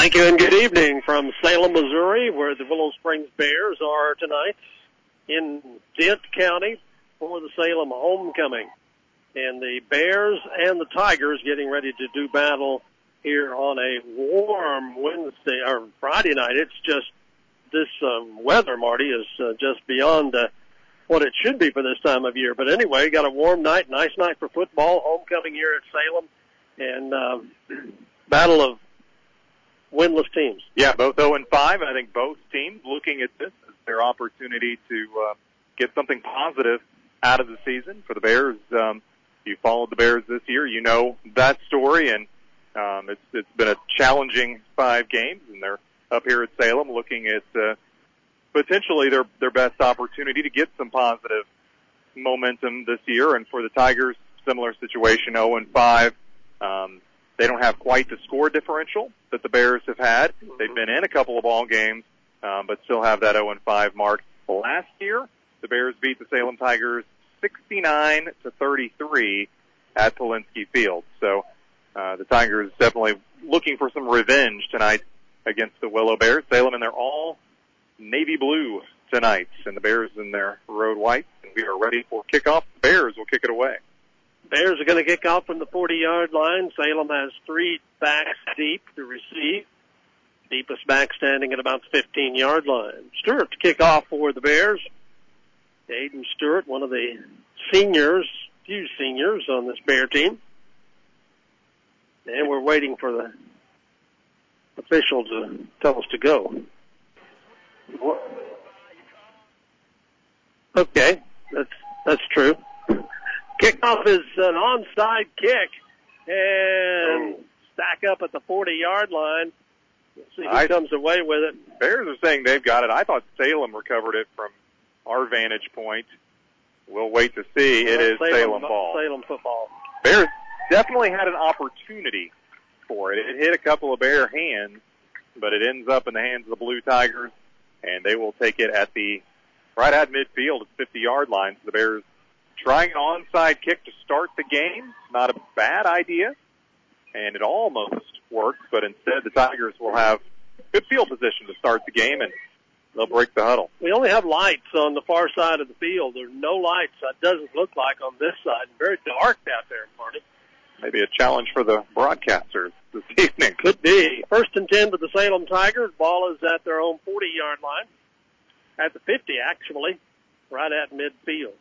Thank you and good evening from Salem, Missouri, where the Willow Springs Bears are tonight in Dent County for the Salem homecoming. And the Bears and the Tigers getting ready to do battle here on a warm Wednesday or Friday night. It's just this weather, Marty, is just beyond what it should be for this time of year. But anyway, got a warm night, nice night for football, homecoming here at Salem, and battle of winless teams. Yeah, both 0-5. I think both teams looking at this as their opportunity to get something positive out of the season. For the Bears, you followed the Bears this year, you know that story, and it's been a challenging 5 games, and they're up here at Salem looking at potentially their best opportunity to get some positive momentum this year. And for the Tigers, similar situation, 0-5. They don't have quite the score differential that the Bears have had. They've been in a couple of ball games, but still have that 0-5 mark. Last year, the Bears beat the Salem Tigers 69-33 at Polinsky Field. So the Tigers definitely looking for some revenge tonight against the Willow Bears. Salem in their all navy blue tonight, and the Bears in their road white. And we are ready for kickoff. The Bears will kick it away. Bears are going to kick off from the 40-yard line. Salem has 3 backs deep to receive. Deepest back standing at about the 15-yard line. Stewart to kick off for the Bears. Aiden Stewart, one of the few seniors on this Bear team. And we're waiting for the official to tell us to go. Okay, that's true. Kickoff is an onside kick, and stack up at the 40-yard line. We'll see who comes away with it. Bears are saying they've got it. I thought Salem recovered it from our vantage point. We'll wait to see. It is Salem ball. Salem football. Bears definitely had an opportunity for it. It hit a couple of Bear hands, but it ends up in the hands of the Blue Tigers, and they will take it right at midfield at the 50-yard line. So the Bears trying an onside kick to start the game. Not a bad idea, and it almost worked, but instead the Tigers will have good field position to start the game, and they'll break the huddle. We only have lights on the far side of the field. There's no lights, it doesn't look like, on this side. Very dark out there, Marty. Maybe a challenge for the broadcasters this evening. Could be. 1st and 10 for the Salem Tigers. Ball is at their own 40-yard line. At the 50, actually, right at midfield.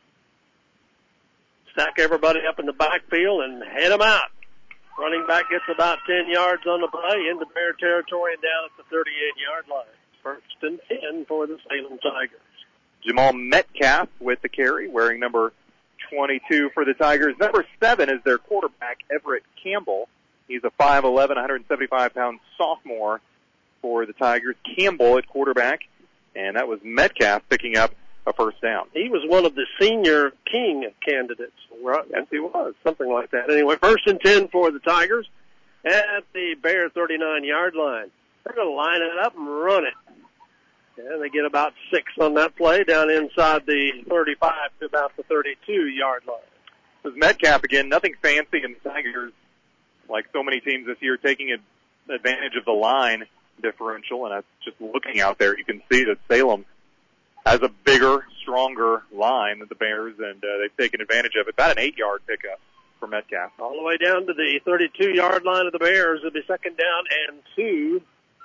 Stack everybody up in the backfield and head them out. Running back gets about 10 yards on the play into Bear territory and down at the 38-yard line. 1st and 10 for the Salem Tigers. Jamal Metcalf with the carry, wearing number 22 for the Tigers. Number 7 is their quarterback, Everett Campbell. He's a 5'11", 175-pound sophomore for the Tigers. Campbell at quarterback, and that was Metcalf picking up a first down. He was one of the senior king candidates. Yes, he was. Something like that. Anyway, 1st and 10 for the Tigers at the Bear 39-yard line. They're going to line it up and run it. And they get about 6 on that play down inside the 35 to about the 32-yard line. This is Metcalf again, nothing fancy, and the Tigers, like so many teams this year, taking advantage of the line differential. And just looking out there, you can see that Salem has a bigger, stronger line than the Bears, and they've taken advantage of it. About an 8-yard pickup for Metcalf. All the way down to the 32-yard line of the Bears. It'll be 2nd down and 2.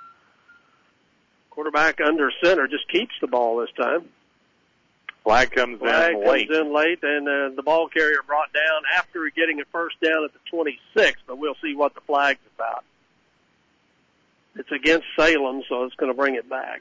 Quarterback under center just keeps the ball this time. Flag comes in late, and the ball carrier brought down after getting a first down at the 26, but we'll see what the flag's about. It's against Salem, so it's going to bring it back.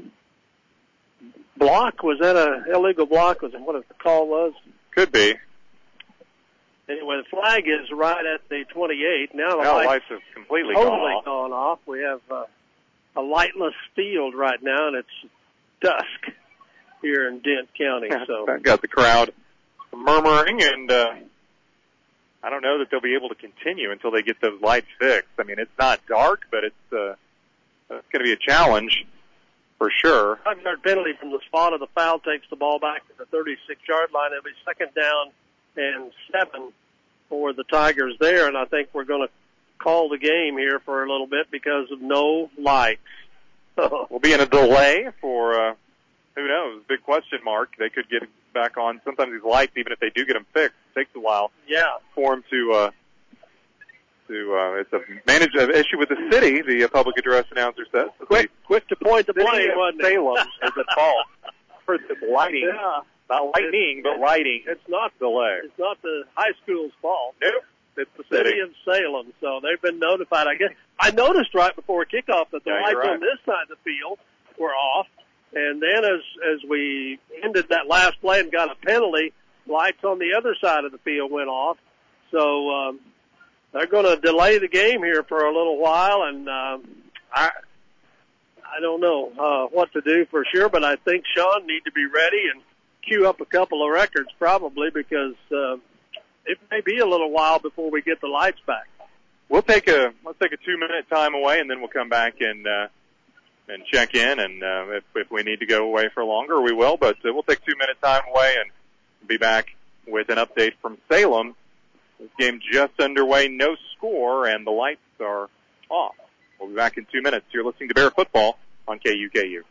Block? Was that an illegal block? Was it what the call was? Could be. Anyway, the flag is right at the 28. Now the lights have completely gone off. We have a lightless field right now, and it's dusk here in Dent County. So I've got the crowd murmuring, and I don't know that they'll be able to continue until they get those lights fixed. I mean, it's not dark, but it's going to be a challenge for sure. 5-yard penalty from the spot of the foul takes the ball back to the 36-yard line. It'll be 2nd down and 7 for the Tigers there, and I think we're going to call the game here for a little bit because of no lights. We'll be in a delay for, who knows, big question mark. They could get back on. Sometimes these lights, even if they do get them fixed, it takes a while for them to it's a issue with the city, the public address announcer says. Quick to point the blame, wasn't it? Salem is at fault for the lighting. Yeah. Not lightning, but lighting. It's not delay. It's not the high school's fault. Nope. It's the City of Salem. So they've been notified. I guess I noticed right before kickoff that the lights on this side of the field were off. And then as we ended that last play and got a penalty, lights on the other side of the field went off. So they're going to delay the game here for a little while, and I don't know what to do for sure, but I think Sean need to be ready and queue up a couple of records probably because it may be a little while before we get the lights back. Let's take a 2-minute time away, and then we'll come back and check in, and if we need to go away for longer, we will, but we'll take 2-minute time away and be back with an update from Salem. This game just underway, no score, and the lights are off. We'll be back in 2 minutes. You're listening to Bear Football on KUKU.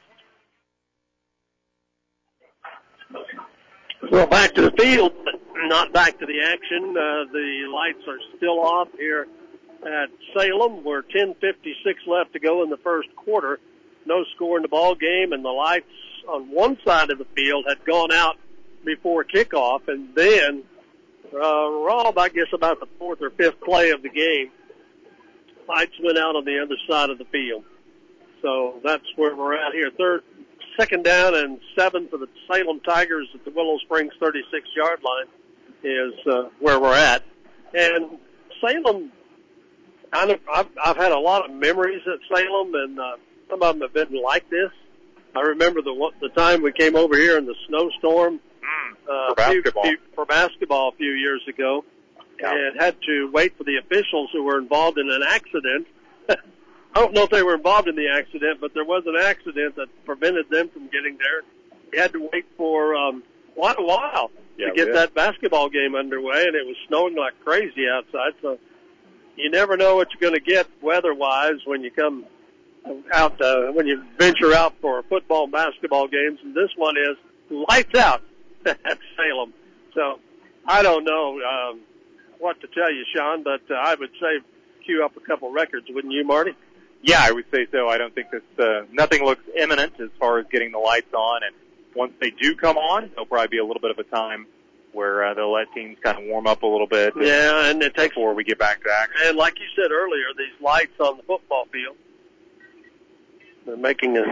Well, back to the field, but not back to the action. The lights are still off here at Salem. We're 10:56 left to go in the first quarter. No score in the ball game, and the lights on one side of the field had gone out before kickoff, and then Rob, I guess about the fourth or fifth play of the game, lights went out on the other side of the field. So that's where we're at here. Second down and 7 for the Salem Tigers at the Willow Springs 36-yard line is where we're at. And Salem, I've had a lot of memories at Salem, and some of them have been like this. I remember the time we came over here in the snowstorm for basketball a few years ago, and had to wait for the officials who were involved in an accident. I don't know if they were involved in the accident, but there was an accident that prevented them from getting there. We had to wait for quite a while to get that basketball game underway, and it was snowing like crazy outside. So you never know what you're going to get weather-wise when you come out, when you venture out for football and basketball games. And this one is lights out at Salem. So I don't know what to tell you, Sean, but I would say queue up a couple records, wouldn't you, Marty? Yeah, I would say so. I don't think nothing looks imminent as far as getting the lights on. And once they do come on, there'll probably be a little bit of a time where they'll let teams kind of warm up a little bit. Yeah, and it takes before we get back to action. And like you said earlier, these lights on the football field, they're making an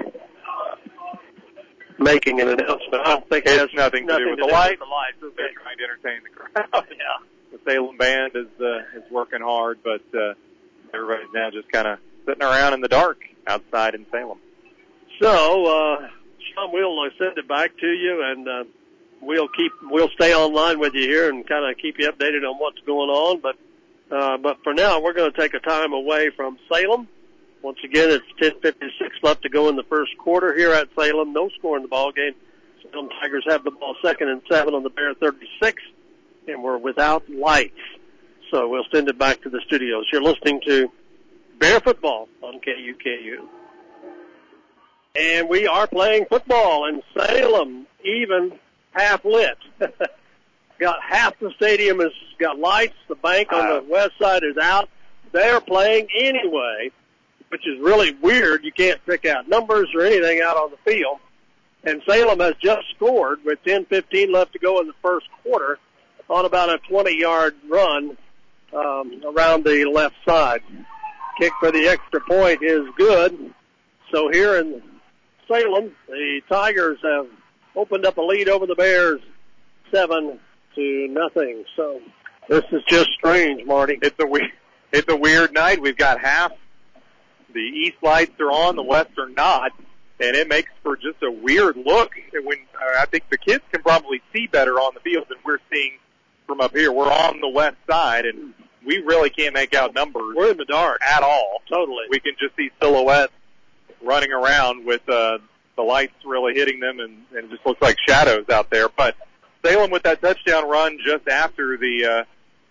announcement. I don't think it has nothing to do with the lights. Okay. They're trying to entertain the crowd. Yeah. The Salem band is working hard, but everybody's now just kind of sitting around in the dark outside in Salem. So, Sean, we'll send it back to you, and we'll stay online with you here and kind of keep you updated on what's going on. But for now, we're going to take a time away from Salem. Once again, it's 10:56 left to go in the first quarter here at Salem. No score in the ball game. Salem Tigers have the ball 2nd and 7 on the Bear 36, and we're without lights. So we'll send it back to the studios. You're listening to Bear Football on KUKU. And we are playing football in Salem, even half lit. Got half the stadium has got lights. The bank on the west side is out. They're playing anyway, which is really weird. You can't pick out numbers or anything out on the field. And Salem has just scored with 10:15 left to go in the first quarter on about a 20-yard run around the left side. Kick for the extra point is good. So here in Salem, the Tigers have opened up a lead over the Bears 7-0. So this is just strange, Marty. It's a weird night. We've got half the east lights are on, the west are not, and it makes for just a weird look. When I think the kids can probably see better on the field than we're seeing from up here. We're on the west side, and we really can't make out numbers. We're in the dark at all. Totally. We can just see silhouettes running around with the lights really hitting them, and it just looks like shadows out there. But Salem with that touchdown run just after the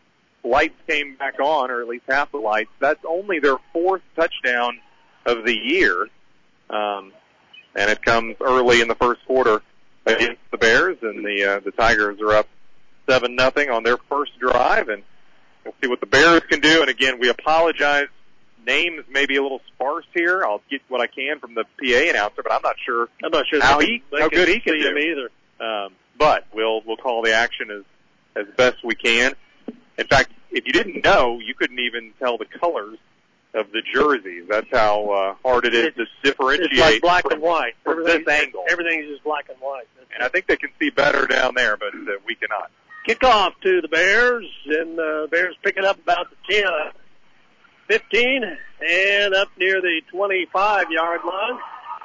lights came back on, or at least half the lights. That's only their 4th touchdown of the year. And it comes early in the first quarter against the Bears, and the Tigers are up 7-0 on their first drive, and we'll see what the Bears can do. And again, we apologize. Names may be a little sparse here. I'll get what I can from the PA announcer, but I'm not sure how good he can do either. But we'll call the action as best we can. In fact, if you didn't know, you couldn't even tell the colors of the jerseys. That's how hard it is to differentiate. It's like black and white from this angle. Everything's just black and white. And I think they can see better down there, but we cannot. Kickoff to the Bears, and the Bears pick it up about the 10, 15, and up near the 25-yard line.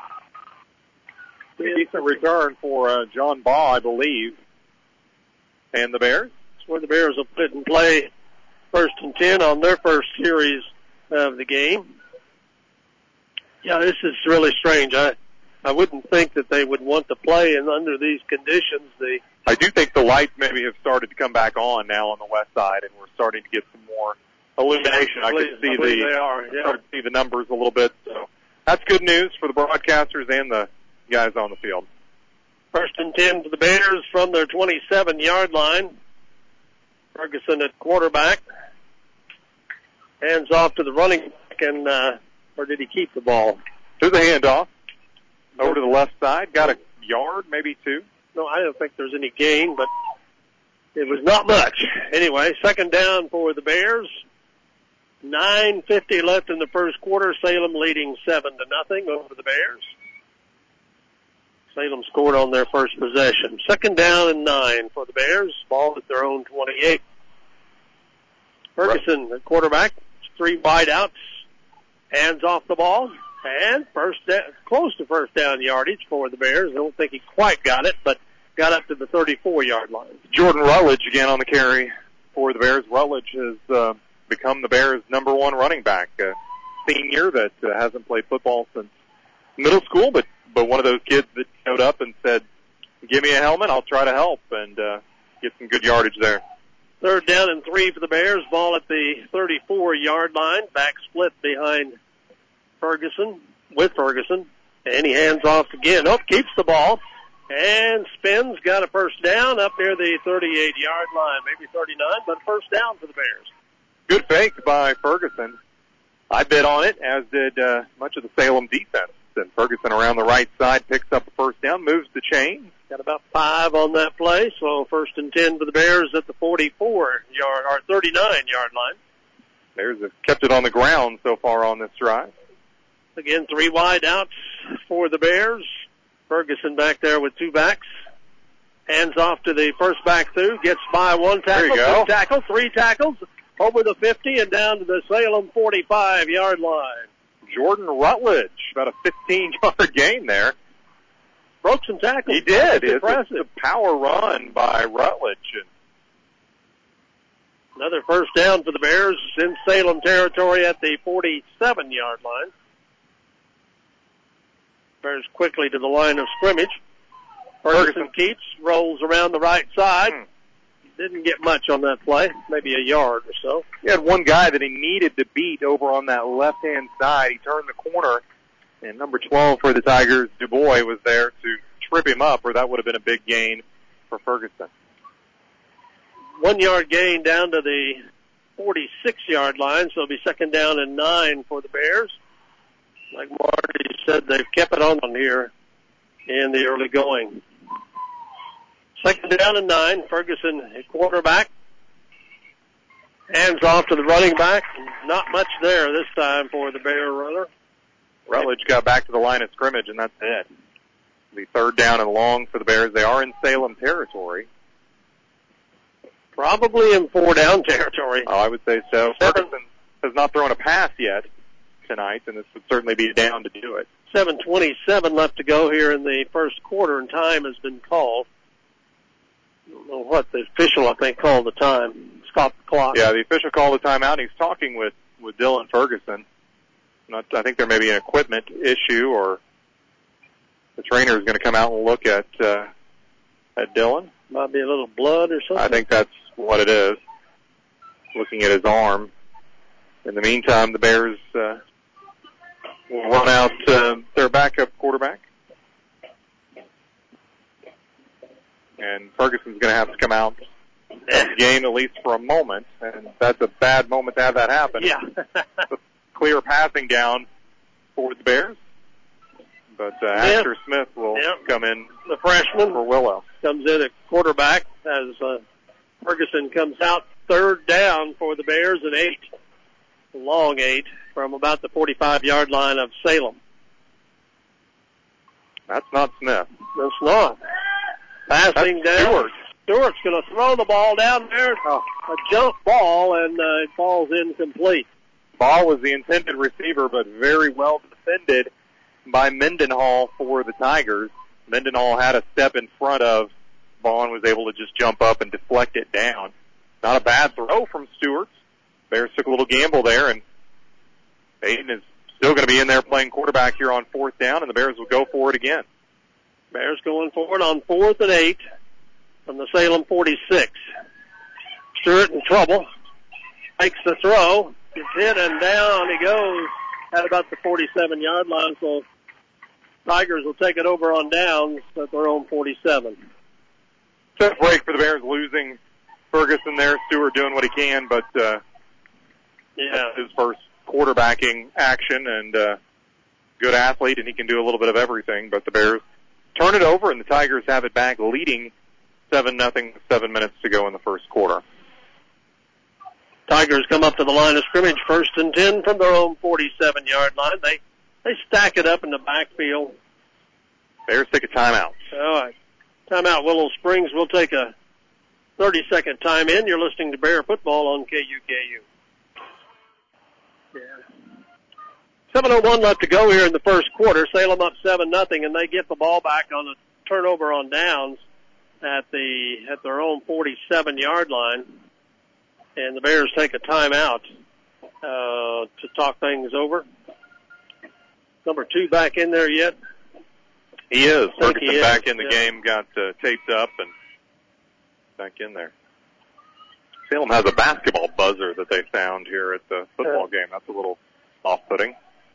Decent return for John Baugh, I believe. And the Bears? That's where the Bears will put it in play, 1st and 10 on their first series of the game. Yeah, this is really strange. I wouldn't think that they would want to play under these conditions. I do think the lights maybe have started to come back on now on the west side, and we're starting to get some more illumination. I can see the numbers a little bit. So that's good news for the broadcasters and the guys on the field. 1st and 10 to the Bears from their 27-yard line. Ferguson at quarterback. Hands off to the running back, and or did he keep the ball? There's a handoff over to the left side. Got a yard, maybe 2. No, I don't think there's any gain, but it was not much. Anyway, 2nd down for the Bears. 9:50 left in the first quarter. Salem leading 7-0 over the Bears. Salem scored on their first possession. 2nd down and 9 for the Bears. Ball at their own 28. Ferguson, the quarterback, 3 wide outs. Hands off the ball. And close to first down yardage for the Bears. I don't think he quite got it, but got up to the 34-yard line. Jordan Rutledge again on the carry for the Bears. Rutledge has become the Bears' number 1 running back. A senior that hasn't played football since middle school, but one of those kids that showed up and said, "Give me a helmet, I'll try to help," and get some good yardage there. 3rd down and 3 for the Bears. Ball at the 34-yard line. Back split behind with Ferguson. And he hands off again. Keeps the ball. And spins. Got a first down up near the 38-yard line. Maybe 39, but first down for the Bears. Good fake by Ferguson. I bid on it, as did much of the Salem defense. And Ferguson around the right side picks up a first down, moves the chain. Got about 5 on that play, so 1st and 10 for the Bears at the 44-yard or 39-yard line. Bears have kept it on the ground so far on this drive. Again, 3 wide outs for the Bears. Ferguson back there with 2 backs. Hands off to the first back through. Gets by 1 tackle, 2 tackles, 3 tackles. Over the 50 and down to the Salem 45-yard line. Jordan Rutledge, about a 15-yard gain there. Broke some tackles. He did. It's impressive. It's a power run by Rutledge. Another first down for the Bears in Salem territory at the 47-yard line. Bears quickly to the line of scrimmage. Ferguson keeps, rolls around the right side. Didn't get much on that play, maybe a yard or so. He had one guy that he needed to beat over on that left-hand side. He turned the corner, and number 12 for the Tigers, DuBois, was there to trip him up, or that would have been a big gain for Ferguson. 1 yard gain down to the 46-yard line, so it'll be 2nd down and 9 for the Bears. Like Marty said, they've kept it on here in the early going. 2nd down and 9. Ferguson at quarterback. Hands off to the running back. Not much there this time for the Bear runner. Rutledge got back to the line of scrimmage, and that's it. The 3rd down and long for the Bears. They are in Salem territory. Probably in 4-down territory. Oh, I would say so. Ferguson has not thrown a pass yet tonight, and this would certainly be down to do it. 7:27 left to go here in the first quarter, and time has been called. I don't know what the official, I think, called the time. Stop the clock. Yeah, the official called the timeout. He's talking with Dylan Ferguson. I think there may be an equipment issue, or the trainer is going to come out and look at Dylan. Might be a little blood or something. I think that's what it is. looking at his arm. In the meantime, the Bears will run out their backup quarterback. And Ferguson's going to have to come out of the game at least for a moment, and that's a bad moment to have that happen. Yeah. Clear passing down for the Bears. But Asher Smith will come in. The freshman for Willow comes in at quarterback as Ferguson comes out. Third down for the Bears at 8. Long 8 from about the 45-yard line of Salem. That's not Smith. That's not. Passing That's down. Stewart's going to throw the ball down there. A jump ball, and it falls incomplete. Ball was the intended receiver, but very well defended by Mendenhall for the Tigers. Mendenhall had a step in front of Vaughn, was able to just jump up and deflect it down. Not a bad throw from Stewart. Bears took a little gamble there, and Aiden is still going to be in there playing quarterback here on 4th down, and the Bears will go for it again. Bears going forward on 4th and 8 from the Salem 46. Stewart in trouble. Makes the throw. Gets hit and down he goes at about the 47-yard line, so Tigers will take it over on downs at their own 47. Tough break for the Bears, losing Ferguson there. Stewart doing what he can, but that's his first quarterbacking action, and good athlete, and he can do a little bit of everything. But the Bears turn it over, and the Tigers have it back, leading 7-0, 7 minutes to go in the first quarter. Tigers come up to the line of scrimmage, 1st and 10 from their own 47-yard line. They stack it up in the backfield. Bears take a timeout. All right. Timeout, Willow Springs. We'll take a 30-second time in. You're listening to Bear Football on KUKU. 7:01 left to go here in the first quarter. Salem up 7-0, and they get the ball back on a turnover on downs at their own 47-yard line. And the Bears take a timeout to talk things over. Number 2 back in there yet? He is. Ferguson back in the game, got taped up and back in there. Salem has a basketball buzzer that they found here at the football game. That's a little off-putting.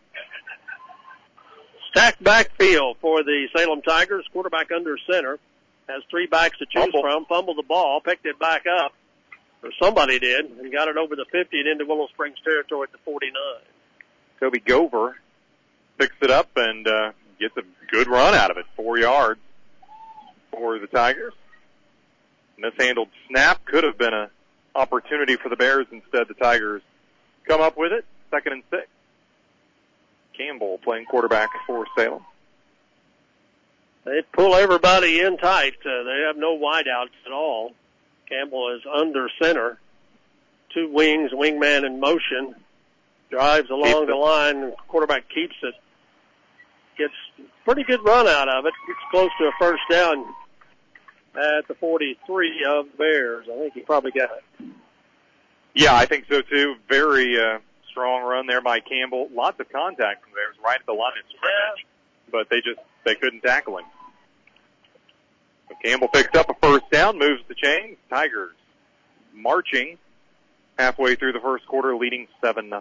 Stacked backfield for the Salem Tigers. Quarterback under center. Has 3 backs to choose from. Fumbled the ball, picked it back up, or somebody did, and got it over the 50 and into Willow Springs territory at the 49. Toby Gover picks it up and gets a good run out of it. 4 yards for the Tigers. Mishandled snap could have been an opportunity for the Bears. Instead, the Tigers come up with it. 2nd and 6. Campbell playing quarterback for Salem. They pull everybody in tight. They have no wideouts at all. Campbell is under center. 2 wings, wingman in motion. Drives along the line, and quarterback keeps it. Gets pretty good run out of it. Gets close to a first down at the 43 of the Bears. I think he probably got it. Yeah, I think so too. Very strong run there by Campbell. Lots of contact from there. It was right at the line of scrimmage, but they couldn't tackle him. So Campbell picks up a first down, moves the chains. Tigers marching halfway through the first quarter, leading 7-0.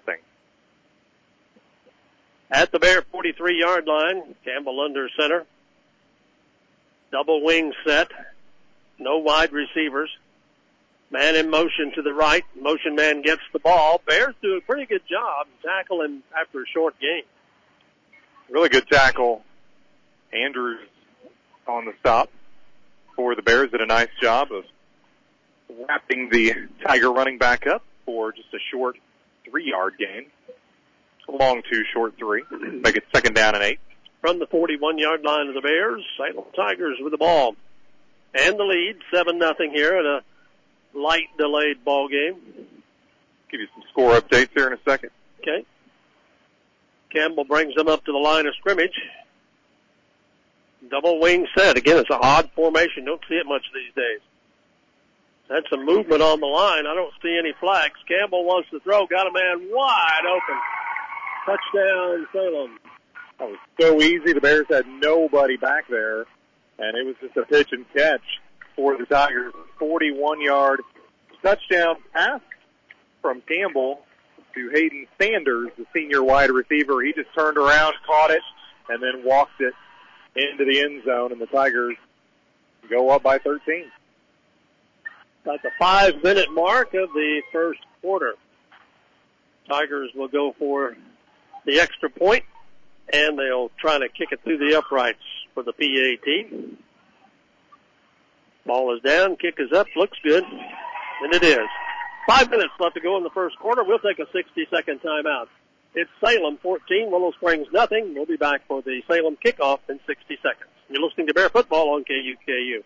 At the Bear 43-yard line, Campbell under center. Double wing set. No wide receivers. Man in motion to the right. Motion man gets the ball. Bears do a pretty good job tackling after a short game. Really good tackle. Andrews on the stop for the Bears did a nice job of wrapping the Tiger running back up for just a short 3-yard gain. A long 2, short 3. Make it 2nd down and 8. From the 41-yard line of the Bears, Salem Tigers with the ball. And the lead, 7-0 here in a light delayed ball game. Give you some score updates here in a second. Okay. Campbell brings them up to the line of scrimmage. Double wing set. Again, it's an odd formation. Don't see it much these days. Had some movement on the line. I don't see any flags. Campbell wants to throw. Got a man wide open. Touchdown, Salem. That was so easy. The Bears had nobody back there, and it was just a pitch and catch for the Tigers. 41-yard touchdown pass from Campbell to Hayden Sanders, the senior wide receiver. He just turned around, caught it, and then walked it into the end zone, and the Tigers go up by 13. At the 5-minute mark of the first quarter, Tigers will go for the extra point, and they'll try to kick it through the uprights for the PAT. Ball is down, kick is up, looks good, and it is. 5 minutes left to go in the first quarter. We'll take a 60-second timeout. It's Salem 14, Willow Springs nothing. We'll be back for the Salem kickoff in 60 seconds. You're listening to Bear Football on KUKU.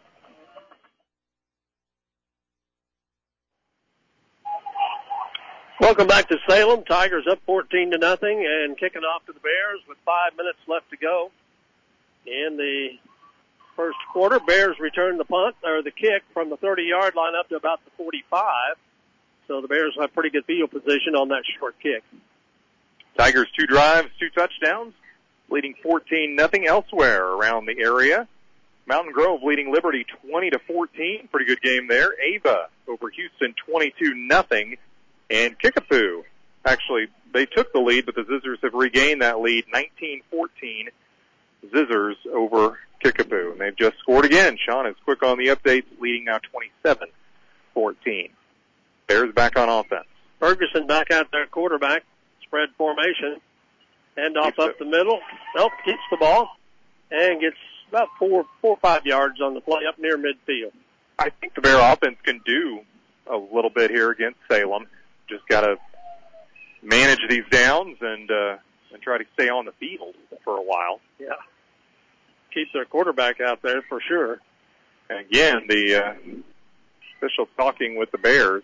Welcome back to Salem. Tigers up 14-0 and kicking off to the Bears with 5 minutes left to go in the first quarter. Bears return the kick from the 30-yard line up to about the 45. So the Bears have pretty good field position on that short kick. Tigers 2 drives, 2 touchdowns, leading 14-0 elsewhere around the area. Mountain Grove leading Liberty 20-14. Pretty good game there. Ava over Houston 22-0. And Kickapoo, actually, they took the lead, but the Zizzers have regained that lead, 19-14. Zizzers over Kickapoo. And they've just scored again. Sean is quick on the updates, leading now 27-14. Bears back on offense. Ferguson back out there, quarterback, spread formation. Hand off up the middle. Nope, keeps the ball and gets about 4 or 5 yards on the play up near midfield. I think the Bear offense can do a little bit here against Salem. Just got to manage these downs and try to stay on the field for a while. Yeah. Keep their quarterback out there for sure. And again, the official talking with the Bears.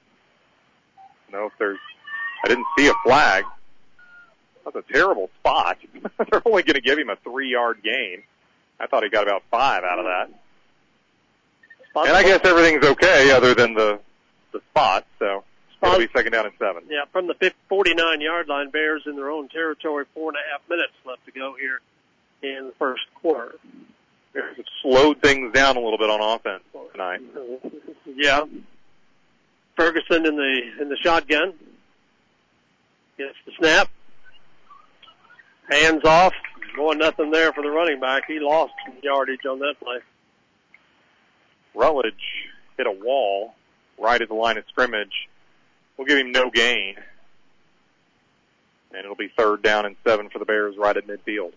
I didn't see a flag. That's a terrible spot. They're only going to give him a 3-yard gain. I thought he got about 5 out of that. And I guess everything's okay other than the spot, so it'll be second down and 7. Yeah, from the 49-yard line, Bears in their own territory, 4.5 minutes left to go here in the first quarter. Bears have slowed things down a little bit on offense tonight. Yeah. Ferguson in the shotgun. Gets the snap. Hands off. Going nothing there for the running back. He lost some yardage on that play. Rutledge hit a wall right at the line of scrimmage. We'll give him no gain. And it'll be third down and 7 for the Bears right at midfield.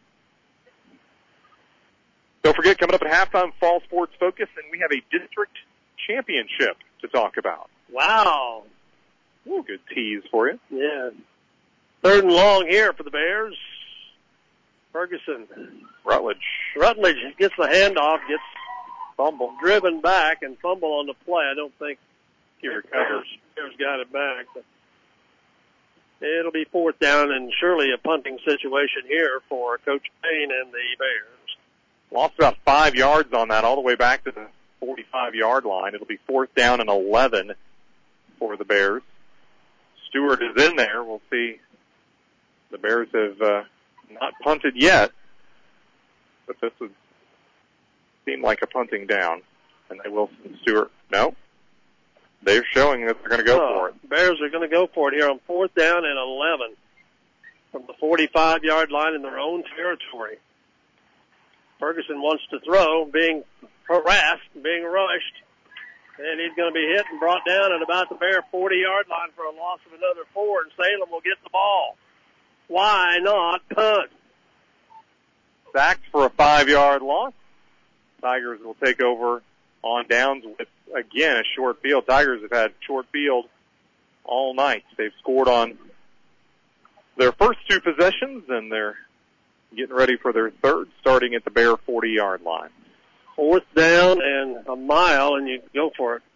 Don't forget, coming up at halftime, Fall Sports Focus, and we have a district championship to talk about. Wow. Ooh, good tease for you. Yeah. Third and long here for the Bears. Ferguson. Rutledge gets the handoff, gets driven back and fumble on the play. I don't think he recovers. Bears got it back. But it'll be fourth down and surely a punting situation here for Coach Payne and the Bears. Lost about 5 yards on that all the way back to the 45-yard line. It'll be fourth down and 11 for the Bears. Stewart is in there. We'll see. The Bears have not punted yet, but this would seem like a punting down. And they will. Stewart, no. They're showing that they're going to go for it. Bears are going to go for it here on fourth down and 11 from the 45-yard line in their own territory. Ferguson wants to throw, being harassed, being rushed, and he's going to be hit and brought down at about the Bear 40-yard line for a loss of another 4, and Salem will get the ball. Why not punt? Sacked for a 5-yard loss. Tigers will take over on downs with, again, a short field. Tigers have had short field all night. They've scored on their first 2 possessions, and they're getting ready for their third, starting at the Bear 40-yard line. Fourth down and a mile, and you go for it.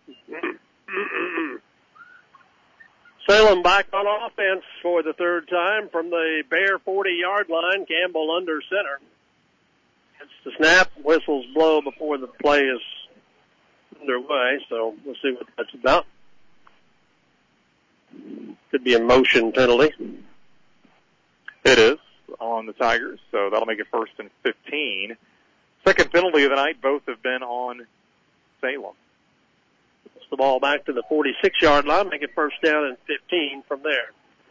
Salem back on offense for the third time from the Bear 40-yard line. Campbell under center. It's the snap. Whistles blow before the play is underway, so we'll see what that's about. Could be a motion penalty. It is on the Tigers, so that'll make it first and 15. Second penalty of the night. Both have been on Salem. the ball back to the 46-yard line, make it first down and 15 from there.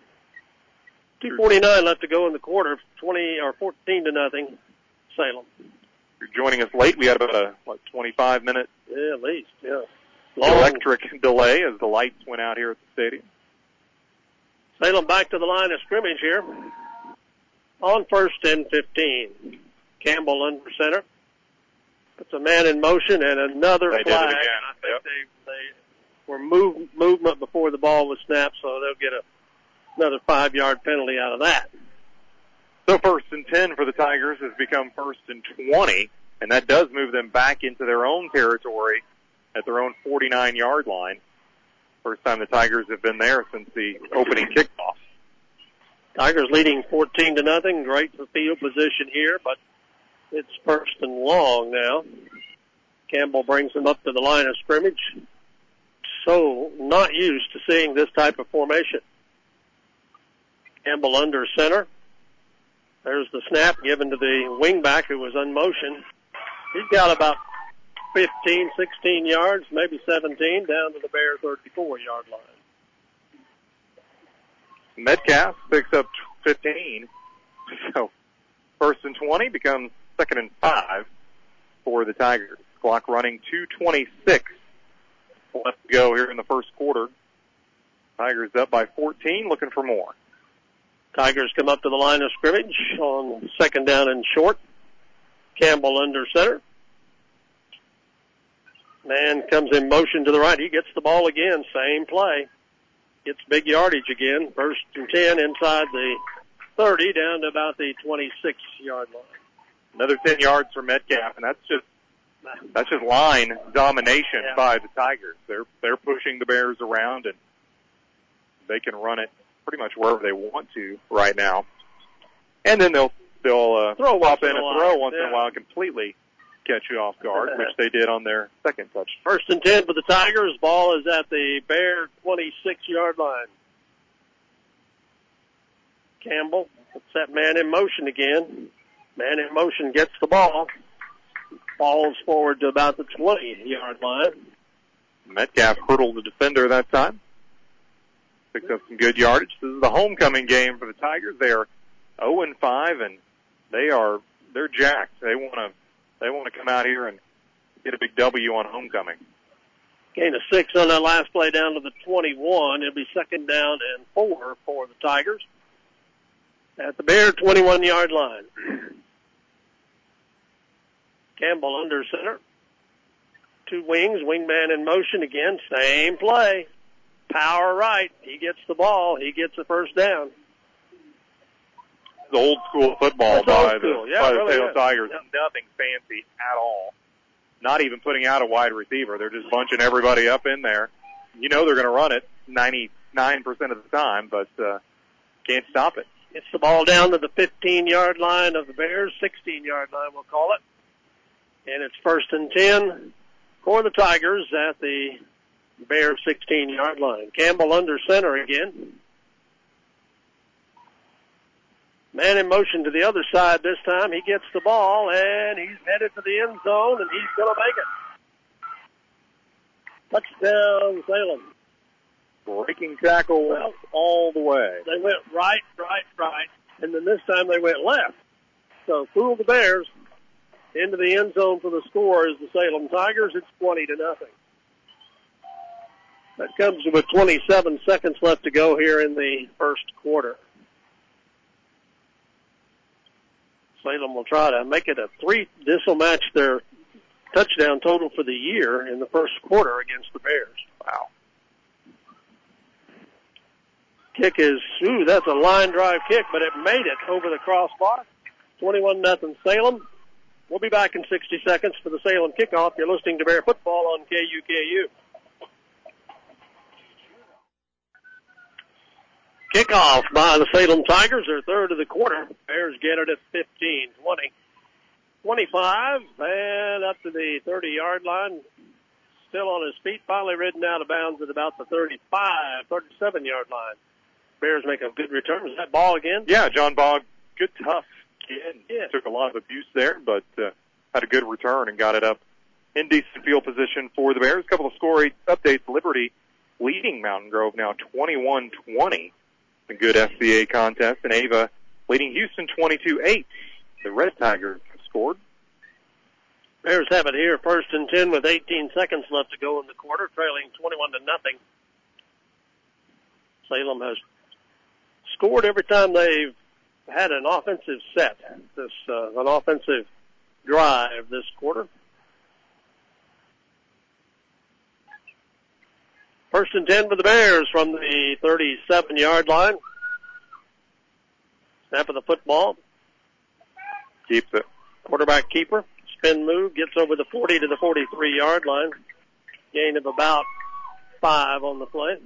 2:49 left to go in the quarter, 14-0, Salem. You're joining us late. We had about a 25-minute at least, electric delay as the lights went out here at the stadium. Salem back to the line of scrimmage here on 1st and 15. Campbell under center. Puts a man in motion and another flag. Did it again. I think they were movement before the ball was snapped, so they'll get another 5-yard penalty out of that. So 1st and 10 for the Tigers has become 1st and 20, and that does move them back into their own territory at their own 49-yard line. First time the Tigers have been there since the opening kickoff. Tigers leading 14-0. Great field position here, but it's 1st and long now. Campbell brings them up to the line of scrimmage. So not used to seeing this type of formation. Campbell under center. There's the snap given to the wingback who was unmotioned. He's got about 15, 16 yards, maybe 17, down to the Bear 34-yard line. Metcalf picks up 15. So 1st and 20 becomes 2nd and 5 for the Tigers. Clock running 2:26 left to go here in the first quarter. Tigers up by 14, looking for more. Tigers come up to the line of scrimmage on 2nd down and short. Campbell under center. Man comes in motion to the right. He gets the ball again. Same play. Gets big yardage again. 1st and 10 inside the 30 down to about the 26-yard line. Another 10 yards for Metcalf, and that's just line domination by the Tigers. They're pushing the Bears around, and they can run it pretty much wherever they want to right now. And then they'll pop in and throw once in a while, completely catch you off guard, which they did on their second touch. 1st and 10 for the Tigers. Ball is at the Bear 26-yard line. Campbell puts that man in motion again. Man in motion gets the ball. Falls forward to about the 20-yard line. Metcalf hurdled the defender that time. Picked up some good yardage. This is the homecoming game for the Tigers. They are 0-5, and they're jacked. They want to come out here and get a big W on homecoming. Gain of 6 on that last play down to the 21. It'll be 2nd down and 4 for the Tigers at the Bear 21-yard line. Campbell under center. 2 wings, wingman in motion again. Same play. Power right. He gets the ball. He gets the first down. The old school football by the Salem Tigers. Yep. Nothing fancy at all. Not even putting out a wide receiver. They're just bunching everybody up in there. You know they're going to run it 99% of the time, but can't stop it. Gets the ball down to the 15-yard line of the Bears, 16-yard line we'll call it. And it's 1st and 10 for the Tigers at the Bears 16-yard line. Campbell under center again. Man in motion to the other side this time. He gets the ball, and he's headed to the end zone, and he's going to make it. Touchdown, Salem. Breaking tackle all the way. They went right, and then this time they went left. So fool the Bears. Into the end zone for the score is the Salem Tigers. It's 20-0. That comes with 27 seconds left to go here in the first quarter. Salem will try to make it a 3. This will match their touchdown total for the year in the first quarter against the Bears. Wow. Kick is, that's a line drive kick, but it made it over the crossbar. 21-0 Salem. We'll be back in 60 seconds for the Salem kickoff. You're listening to Bear Football on KUKU. Kickoff by the Salem Tigers, their third of the quarter. Bears get it at 15, 20, 25, and up to the 30-yard line. Still on his feet, finally ridden out of bounds at about the 37-yard line. Bears make a good return. Is that ball again? Yeah, John Bogg, good tough kid. Yeah. Took a lot of abuse there, but had a good return and got it up in decent field position for the Bears. A couple of score updates. Liberty leading Mountain Grove now 21-20. A good SCA contest. And Ava leading Houston 22-8. The Red Tigers have scored. Bears have it here, 1st and 10 with 18 seconds left to go in the quarter, trailing 21-0. Salem has scored every time they've had an offensive set, an offensive drive this quarter. 1st and 10 for the Bears from the 37-yard line. Snap of the football. Keeps it. Quarterback keeper. Spin move. Gets over the 40 to the 43-yard line. Gain of about 5 on the play.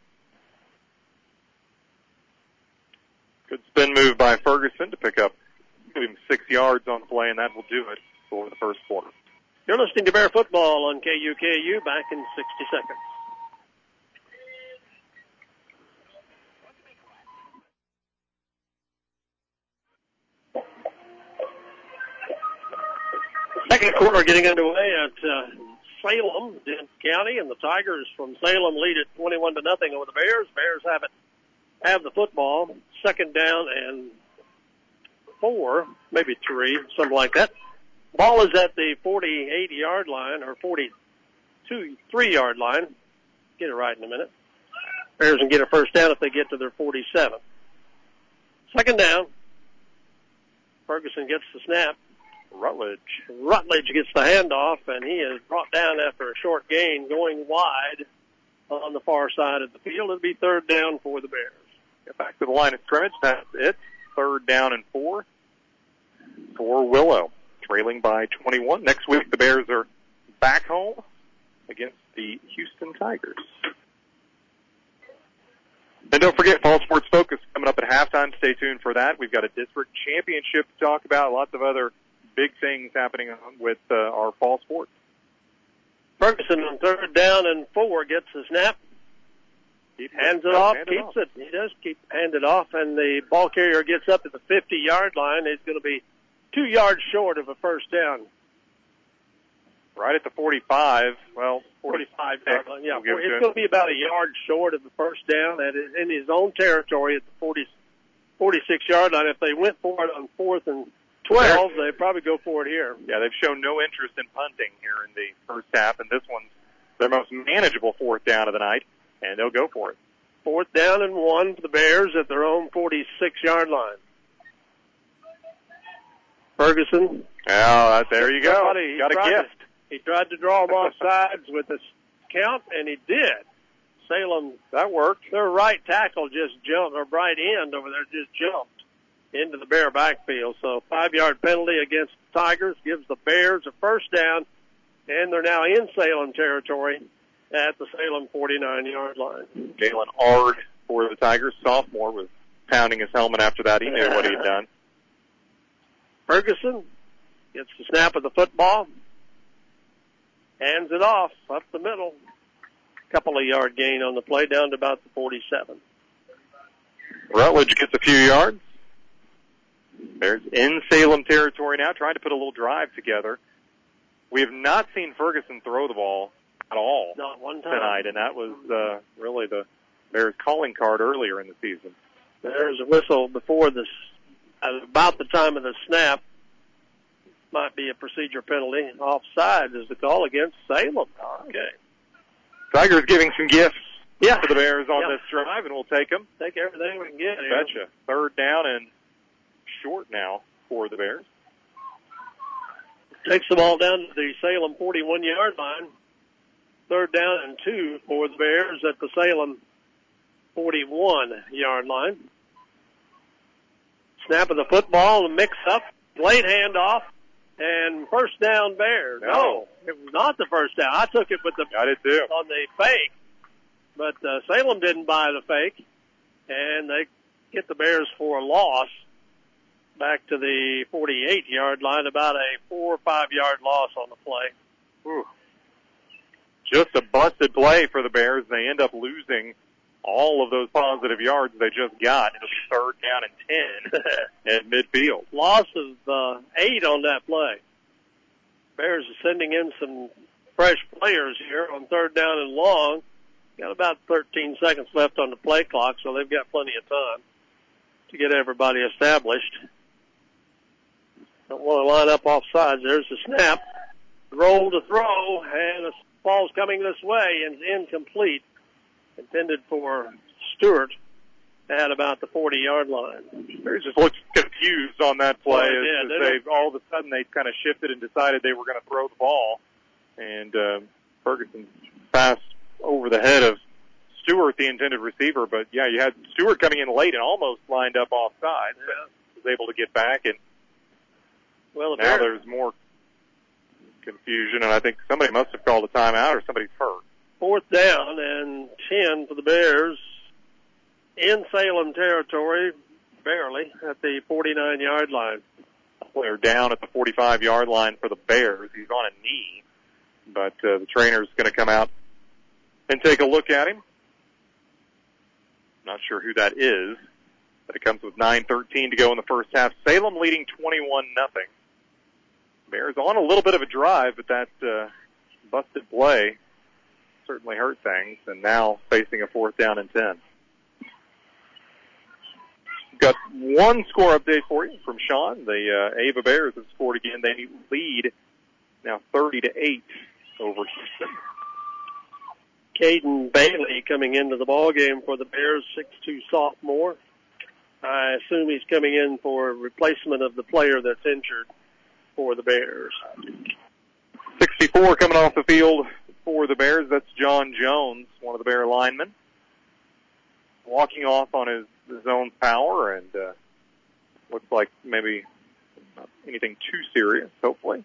Good spin move by Ferguson to pick up 6 yards on the play, and that will do it for the first quarter. You're listening to Bear Football on KUKU. Back in 60 seconds. Second quarter getting underway at Salem, Dent County, and the Tigers from Salem lead at 21-0 over the Bears. Bears have the football. 2nd down and 4, maybe 3, something like that. Ball is at the 48-yard line, or 43-yard line. Get it right in a minute. Bears can get a first down if they get to their 47. 2nd down. Ferguson gets the snap. Rutledge gets the handoff, and he is brought down after a short gain going wide on the far side of the field. It'll be 3rd down for the Bears. Get back to the line of scrimmage. That's it. 3rd down and 4 for Willow, trailing by 21. Next week, the Bears are back home against the Houston Tigers. And don't forget, Fall Sports Focus coming up at halftime. Stay tuned for that. We've got a district championship to talk about, lots of other big things happening with our fall sports. Ferguson on 3rd down and 4 gets the snap. Hands it off, keeps it. He does hand it off, and the ball carrier gets up to the 50-yard line. It's going to be 2 yards short of a first down. Right at the 45. Well, 45-yard line. Yeah, it's going to be about a yard short of the first down. That is in his own territory at the 46-yard line. If they went for it on 4th and 12, they'd probably go for it here. Yeah, they've shown no interest in punting here in the first half, and this one's their most manageable 4th down of the night, and they'll go for it. 4th down and 1 for the Bears at their own 46-yard line. Ferguson. Oh, there you go. Got a gift. He tried to draw them off sides with this count, and he did. Salem, that worked. Their right tackle just jumped, or right end over there just jumped into the Bear backfield. So 5-yard penalty against the Tigers gives the Bears a first down, and they're now in Salem territory at the Salem 49-yard line. Jalen Ard for the Tigers, sophomore, was pounding his helmet after that. He knew what he'd done. Ferguson gets the snap of the football, hands it off up the middle. Couple of yard gain on the play down to about the 47. Rutledge gets a few yards. Bears in Salem territory now, trying to put a little drive together. We have not seen Ferguson throw the ball at all not one time tonight, and that was really the Bears calling card earlier in the season. There's a whistle before this, about the time of the snap. Might be a procedure penalty. Offside is the call against Salem. Okay. Tigers giving some gifts to the Bears on this drive, and we'll take them. Take everything we can get. Betcha. 3rd down and short now for the Bears. Takes the ball down to the Salem 41-yard line. 3rd down and 2 for the Bears at the Salem 41-yard line. Snap of the football, a mix-up, late handoff, and first down Bears. No, it was not the first down. I took it with I did too. on the fake, but Salem didn't buy the fake, and they get the Bears for a loss back to the 48-yard line, about a 4 or 5 yard loss on the play. Whew. Just a busted play for the Bears. They end up losing all of those positive yards they just got. It'll be 3rd down and 10 at midfield. Loss of 8 on that play. Bears are sending in some fresh players here on third down and long. Got about 13 seconds left on the play clock, so they've got plenty of time to get everybody established. Don't want to line up off sides. There's the snap. Roll to throw, and the ball's coming this way and incomplete. Intended for Stewart at about the 40-yard line. They just looked confused on that play. All of a sudden they kind of shifted and decided they were going to throw the ball. And Ferguson passed over the head of Stewart, the intended receiver. But, yeah, you had Stewart coming in late and almost lined up offside. Yeah. Was able to get back. And now there's more confusion, and I think somebody must have called a timeout or somebody's hurt. Fourth down and 10 for the Bears in Salem territory, barely, at the 49-yard line. Player down at the 45-yard line for the Bears. He's on a knee, but the trainer's going to come out and take a look at him. Not sure who that is, but it comes with 9:13 to go in the first half. Salem leading 21-0. Bears on a little bit of a drive, but that busted play certainly hurt things, and now facing a fourth down and 10. Got one score update for you from Sean. The Ava Bears have scored again. They lead now 30-8 over Houston. Caden Bailey coming into the ball game for the Bears, 6'2" sophomore. I assume he's coming in for replacement of the player that's injured for the Bears. 64 coming off the field for the Bears. That's John Jones, one of the Bear linemen, walking off on his own power, and looks like maybe not anything too serious, hopefully.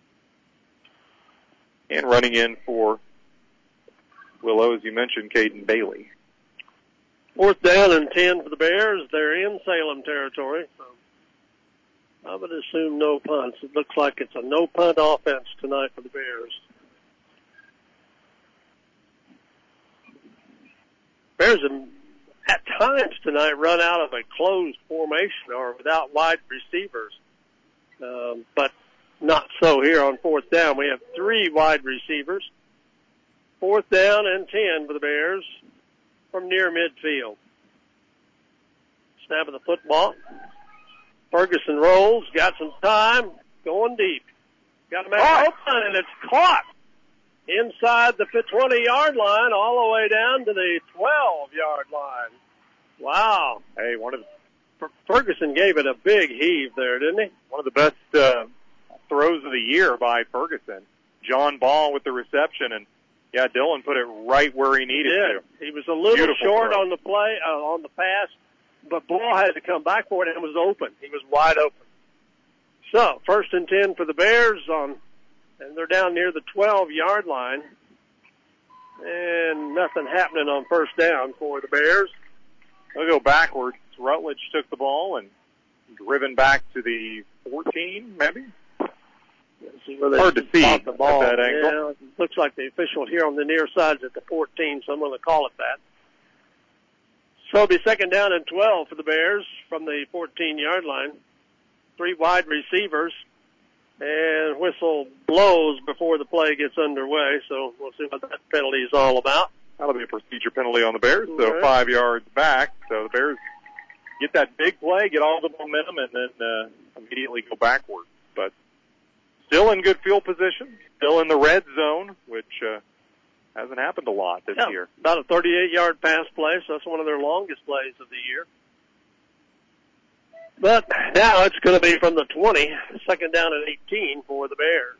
And running in for Willow, as you mentioned, Caden Bailey. Fourth down and 10 for the Bears. They're in Salem territory, so I would assume no punts. It looks like it's a no-punt offense tonight for the Bears. Bears have, at times tonight, run out of a closed formation or without wide receivers, but not so here on fourth down. We have 3 wide receivers. Fourth down and 10 for the Bears from near midfield. Snap of the football. Ferguson rolls, got some time, going deep. Got a man open, and it's caught inside the 20-yard line all the way down to the 12-yard line. Wow. Hey, Ferguson gave it a big heave there, didn't he? One of the best throws of the year by Ferguson. John Ball with the reception, and yeah, Dylan put it right where he needed to. He was a little Beautiful short throw on the play, on the pass, but Ball had to come back for it, and it was open. He was wide open. So, first and 10 for the Bears, and they're down near the 12-yard line. And nothing happening on first down for the Bears. They'll go backwards. Rutledge took the ball and driven back to the 14, maybe? Hard to see at that angle. Yeah, it looks like the official here on the near side is at the 14, so I'm going to call it that. So it'll be second down and 12 for the Bears from the 14-yard line. 3 wide receivers, and whistle blows before the play gets underway, so we'll see what that penalty is all about. That'll be a procedure penalty on the Bears, so 5 yards back. So the Bears get that big play, get all the momentum, and then immediately go backwards. But still in good field position, still in the red zone, which hasn't happened a lot this year. About a 38-yard pass play, so that's one of their longest plays of the year. But now it's going to be from the 20, second down and 18 for the Bears.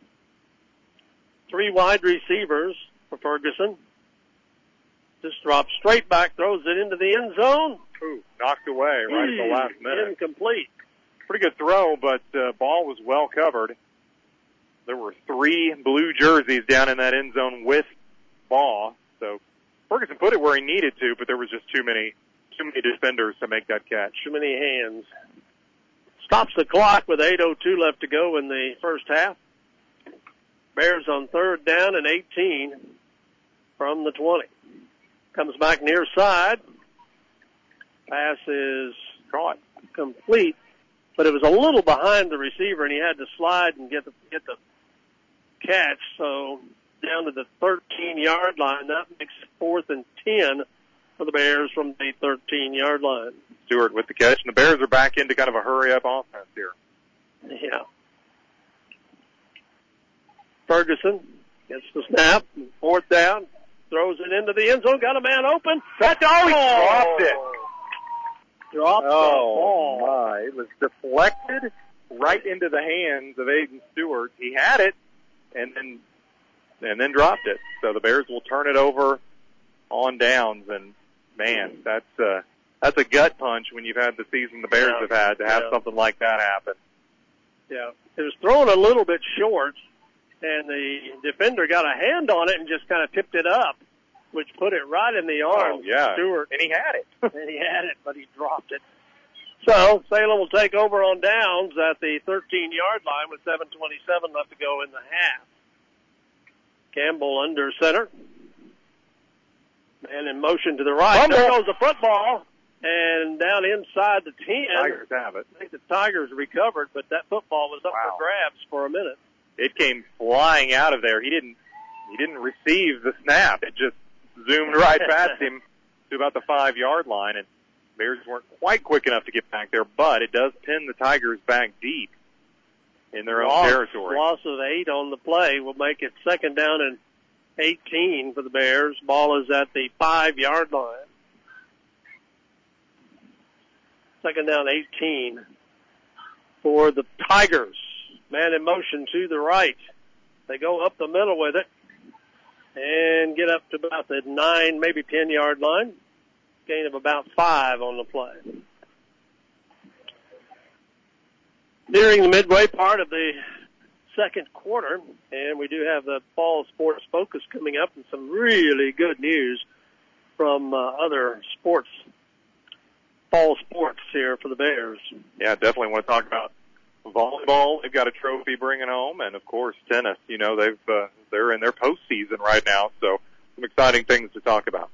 3 wide receivers for Ferguson. Just drops straight back, throws it into the end zone. Ooh, knocked away right at the last minute. Incomplete. Pretty good throw, but ball was well covered. There were 3 blue jerseys down in that end zone with Ball. So Ferguson put it where he needed to, but there was just too many defenders to make that catch. Too many hands. Stops the clock with 8:02 left to go in the first half. Bears on third down and 18 from the 20. Comes back near side. Pass is caught. Complete, but it was a little behind the receiver, and he had to slide and get the catch. So down to the 13-yard line. That makes it 4th and 10 for the Bears from the 13-yard line. Stewart with the catch, and the Bears are back into kind of a hurry-up offense here. Yeah. Ferguson gets the snap, 4th down, throws it into the end zone, got a man open. He dropped it. Dropped the ball. My. It was deflected right into the hands of Aiden Stewart. He had it and then dropped it. So the Bears will turn it over on downs, and man, that's a gut punch when you've had the season the Bears have had to have something like that happen. Yeah. It was thrown a little bit short, and the defender got a hand on it and just kind of tipped it up, which put it right in the arm of Stewart. And he had it. But he dropped it. So Salem will take over on downs at the 13-yard line with 7:27 left to go in the half. Campbell under center. Man in motion to the right. There goes the football. And down inside the 10. Tigers have it. I think the Tigers recovered, but that football was up for grabs for a minute. It came flying out of there. He didn't receive the snap. It just zoomed right past him to about the 5-yard line, and Bears weren't quite quick enough to get back there, but it does pin the Tigers back deep in their own territory. Loss of 8 on the play will make it 2nd down and 18 for the Bears. Ball is at the 5-yard line. 2nd down, 18 for the Tigers. Man in motion to the right. They go up the middle with it and get up to about the 9, maybe 10-yard line. Gain of about 5 on the play. Nearing the midway part of the second quarter, and we do have the Fall Sports Focus coming up and some really good news from other sports. Fall sports here for the Bears. Yeah, definitely want to talk about volleyball. They've got a trophy bringing home, and of course tennis. You know, they're in their postseason right now, so some exciting things to talk about.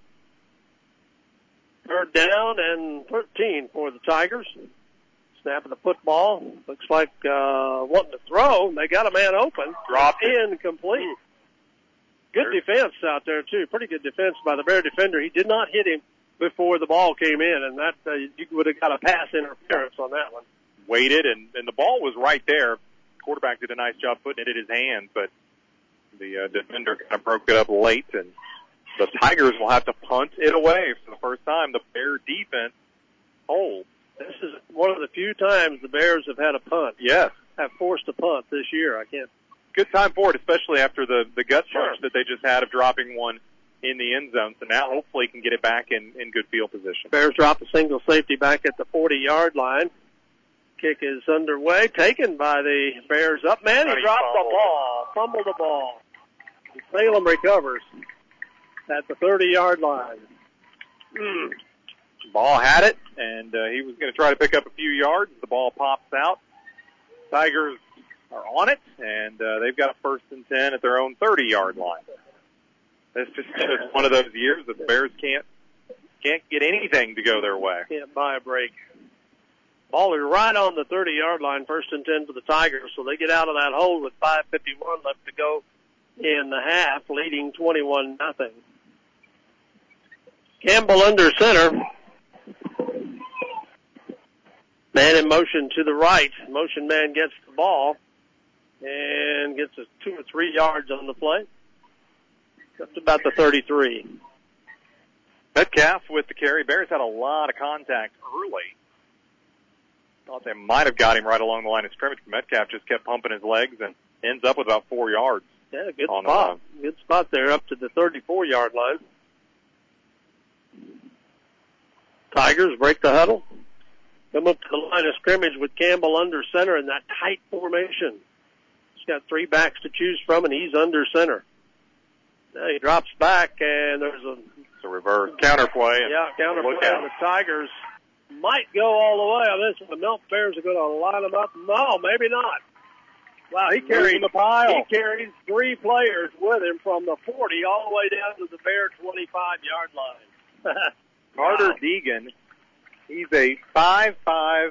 3rd down and 13 for the Tigers. Snap of the football. Looks like wanting to throw. They got a man open. Dropped it. Incomplete. Good defense out there too. Pretty good defense by the Bear defender. He did not hit him before the ball came in, and that you would have got a pass interference on that one. Waited, and the ball was right there. Quarterback did a nice job putting it in his hands, but the defender kind of broke it up late, and the Tigers will have to punt it away for the first time. The Bear defense holds. This is one of the few times the Bears have had a punt. Yes. Have forced a punt this year. I can't. Good time for it, especially after the gut punch that they just had of dropping one in the end zone. So now hopefully can get it back in good field position. Bears drop a single safety back at the 40-yard line. Kick is underway, taken by the Bears up man. He dropped the ball, fumbled the ball. Salem recovers at the 30-yard line. Ball had it, and he was going to try to pick up a few yards. The ball pops out. Tigers are on it, and they've got a 1st and 10 at their own 30-yard line. It's just one of those years that the Bears can't get anything to go their way. Can't buy a break. Ball is right on the 30-yard line, 1st and 10 for the Tigers, so they get out of that hole with 5:51 left to go in the half, leading 21-0. Campbell under center. Man in motion to the right. Motion man gets the ball and gets us 2 or 3 yards on the play. Up to about the 33. Metcalf with the carry. Bears had a lot of contact early. Thought they might have got him right along the line of scrimmage, but Metcalf just kept pumping his legs and ends up with about 4 yards. Yeah, good spot. Good spot there up to the 34-yard line. Tigers break the huddle. Come up to the line of scrimmage with Campbell under center in that tight formation. He's got 3 backs to choose from, and he's under center. Now he drops back, and there's a reverse counterplay. Yeah, counterplay. The Tigers might go all the way on this one. No, Bears are going to line them up. No, maybe not. Wow, he carries 3 players with him from the 40 all the way down to the Bear 25-yard line. Carter Deegan, he's a 5'5",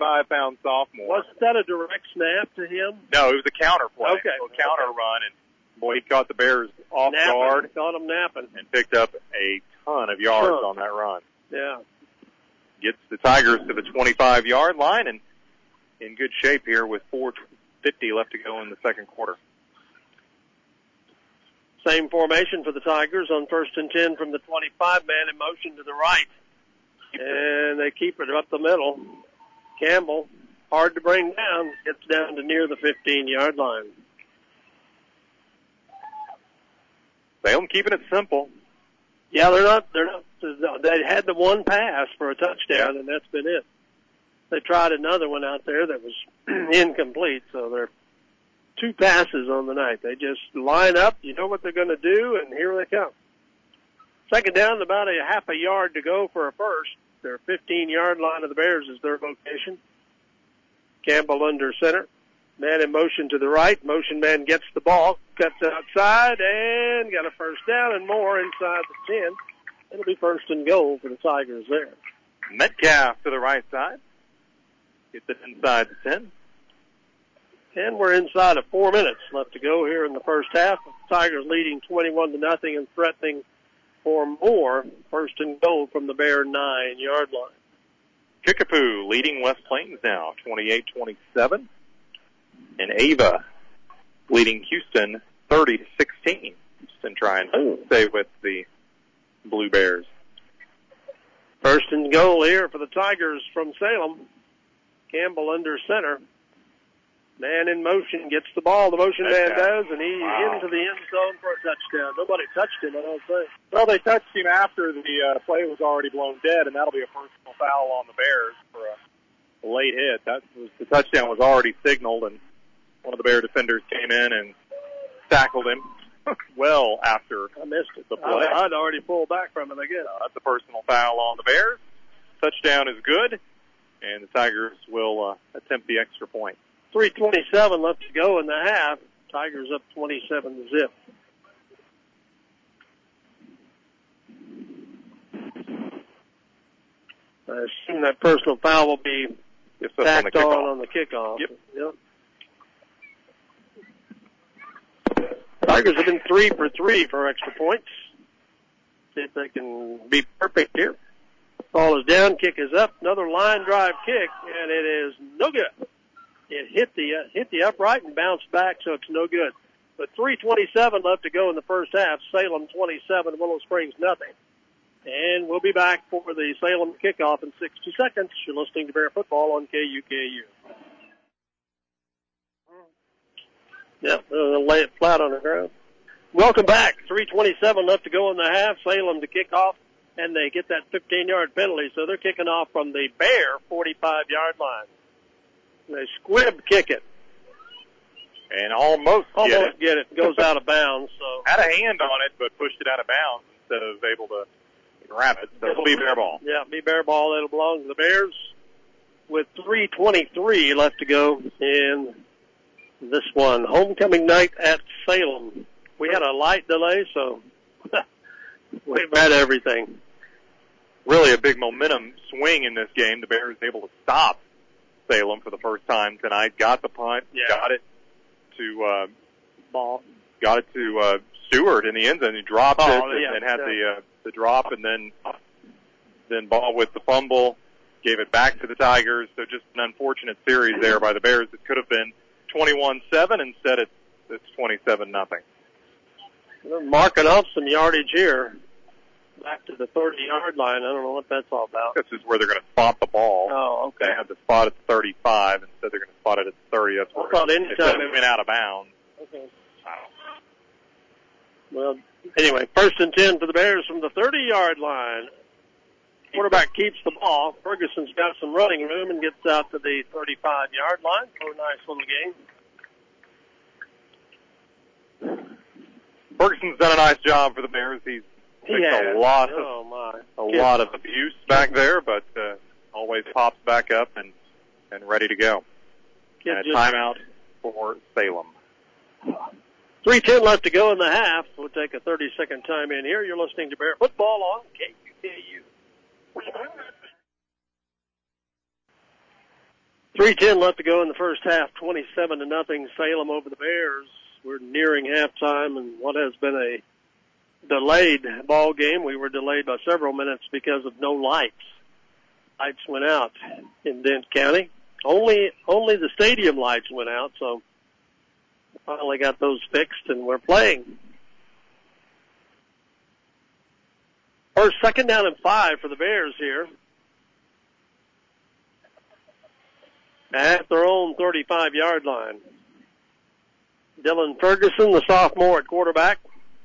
195-pound sophomore. Was that a direct snap to him? No, it was a counter play. Okay. A counter run, and Boy, he caught the Bears off guard. Caught them napping. And picked up a ton of yards on that run. Yeah. Gets the Tigers to the 25-yard line and in good shape here with 4:50 left to go in the second quarter. Same formation for the Tigers on 1st and 10 from the 25, man in motion to the right. And they keep it up the middle. Campbell, hard to bring down, gets down to near the 15-yard line. Salem keeping it simple. Yeah, they had the one pass for a touchdown, and that's been it. They tried another one out there that was incomplete, so they're 2 passes on the night. They just line up, you know what they're going to do, and here they come. Second down, about a half a yard to go for a first. Their 15-yard line of the Bears is their location. Campbell under center. Man in motion to the right. Motion man gets the ball, cuts outside, and got a first down and more inside the 10. It'll be first and goal for the Tigers there. Metcalf to the right side. Gets it inside the 10. And we're inside of 4 minutes left to go here in the first half. The Tigers leading 21-0 and threatening for more. First and goal from the Bear 9-yard line. Kickapoo leading West Plains now, 28-27. And Ava leading Houston 30-16. Houston trying to stay with the Blue Bears. First and goal here for the Tigers from Salem. Campbell under center. Man in motion gets the ball. The motion man does, and he's into the end zone for a touchdown. Nobody touched him, I don't think. Well, they touched him after the play was already blown dead, and that'll be a personal foul on the Bears for a late hit. The touchdown was already signaled, and one of the Bear defenders came in and tackled him well after I missed it. The play. I'd already pulled back from it, I guess. That's a personal foul on the Bears. Touchdown is good, and the Tigers will attempt the extra point. 3:27 left to go in the half. Tigers up 27-0. I assume that personal foul will be tacked on the kickoff. Yep. Tigers have been 3 for 3 for extra points. See if they can be perfect here. Ball is down, kick is up. Another line drive kick, and it is no good. It hit the upright and bounced back, so it's no good. But 3:27 left to go in the first half. Salem 27, Willow Springs nothing. And we'll be back for the Salem kickoff in 60 seconds. You're listening to Bear Football on KUKU. Yep, lay it flat on the ground. Welcome back. 3:27 left to go in the half. Salem to kick off, and they get that 15-yard penalty, so they're kicking off from the Bear 45-yard line. They squib kick it. And almost get it. Goes out of bounds. So had a hand on it, but pushed it out of bounds instead of able to grab it. So it'll be Bear ball. Yeah, be Bear ball. It'll belong to the Bears with 3:23 left to go in this one. Homecoming night at Salem. We had a light delay, so we've had everything. Really a big momentum swing in this game. The Bears able to stop Salem for the first time tonight. Got the punt. Yeah. Got it to ball. Got it to Stewart in the end zone. He dropped it and had the drop, and then ball with the fumble. Gave it back to the Tigers. So just an unfortunate series there by the Bears. It could have been 21-7. Instead, it's 27-0. They're marking off some yardage here. Back to the 30-yard line. I don't know what that's all about. This is where they're going to spot the ball. Oh, okay. They had the spot at the 35. Instead, they're going to spot it at the 30. That's where it went out of bounds. Okay. Well, anyway, 1st and 10 for the Bears from the 30-yard line. Quarterback keeps the ball. Ferguson's got some running room and gets out to the 35-yard line for a nice little game. Ferguson's done a nice job for the Bears. He's a lot of abuse back there, but always pops back up and ready to go. And a timeout for Salem. 3:10 left to go in the half. We'll take a 30-second time in here. You're listening to Bear Football on KUKU. 3:10 left to go in the first half. 27-0 Salem over the Bears. we're nearing halftime and what has been a delayed ball game. We were delayed by several minutes because of no lights. Lights went out in Dent County. Only the stadium lights went out, so finally got those fixed and we're playing. First, second down and 5 for the Bears here. At their own 35-yard line. Dylan Ferguson, the sophomore at quarterback.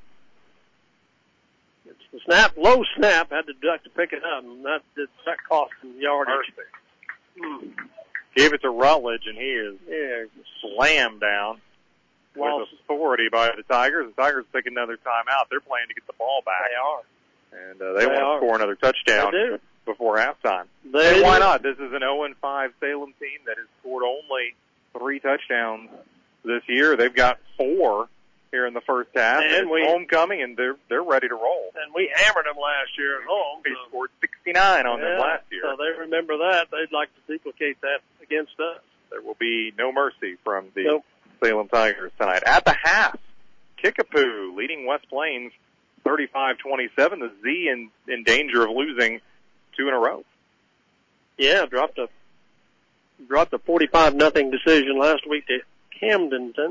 It's the snap, low snap, had to duck to pick it up, and that cost him yardage. Gave it to Rutledge, and he is slammed down with authority by the Tigers. The Tigers take another timeout. They're playing to get the ball back. They are. And they want to score another touchdown before halftime. And why not? This is an 0-5 Salem team that has scored only 3 touchdowns this year. They've got 4 here in the first half. And it's homecoming, and they're ready to roll. And we hammered them last year at home. We scored 69 on them last year. So they remember that. They'd like to duplicate that against us. There will be no mercy from the Salem Tigers tonight. At the half, Kickapoo leading West Plains 35-27. The Z in danger of losing 2 in a row. Yeah, dropped a 45-0 decision last week to Camdenton.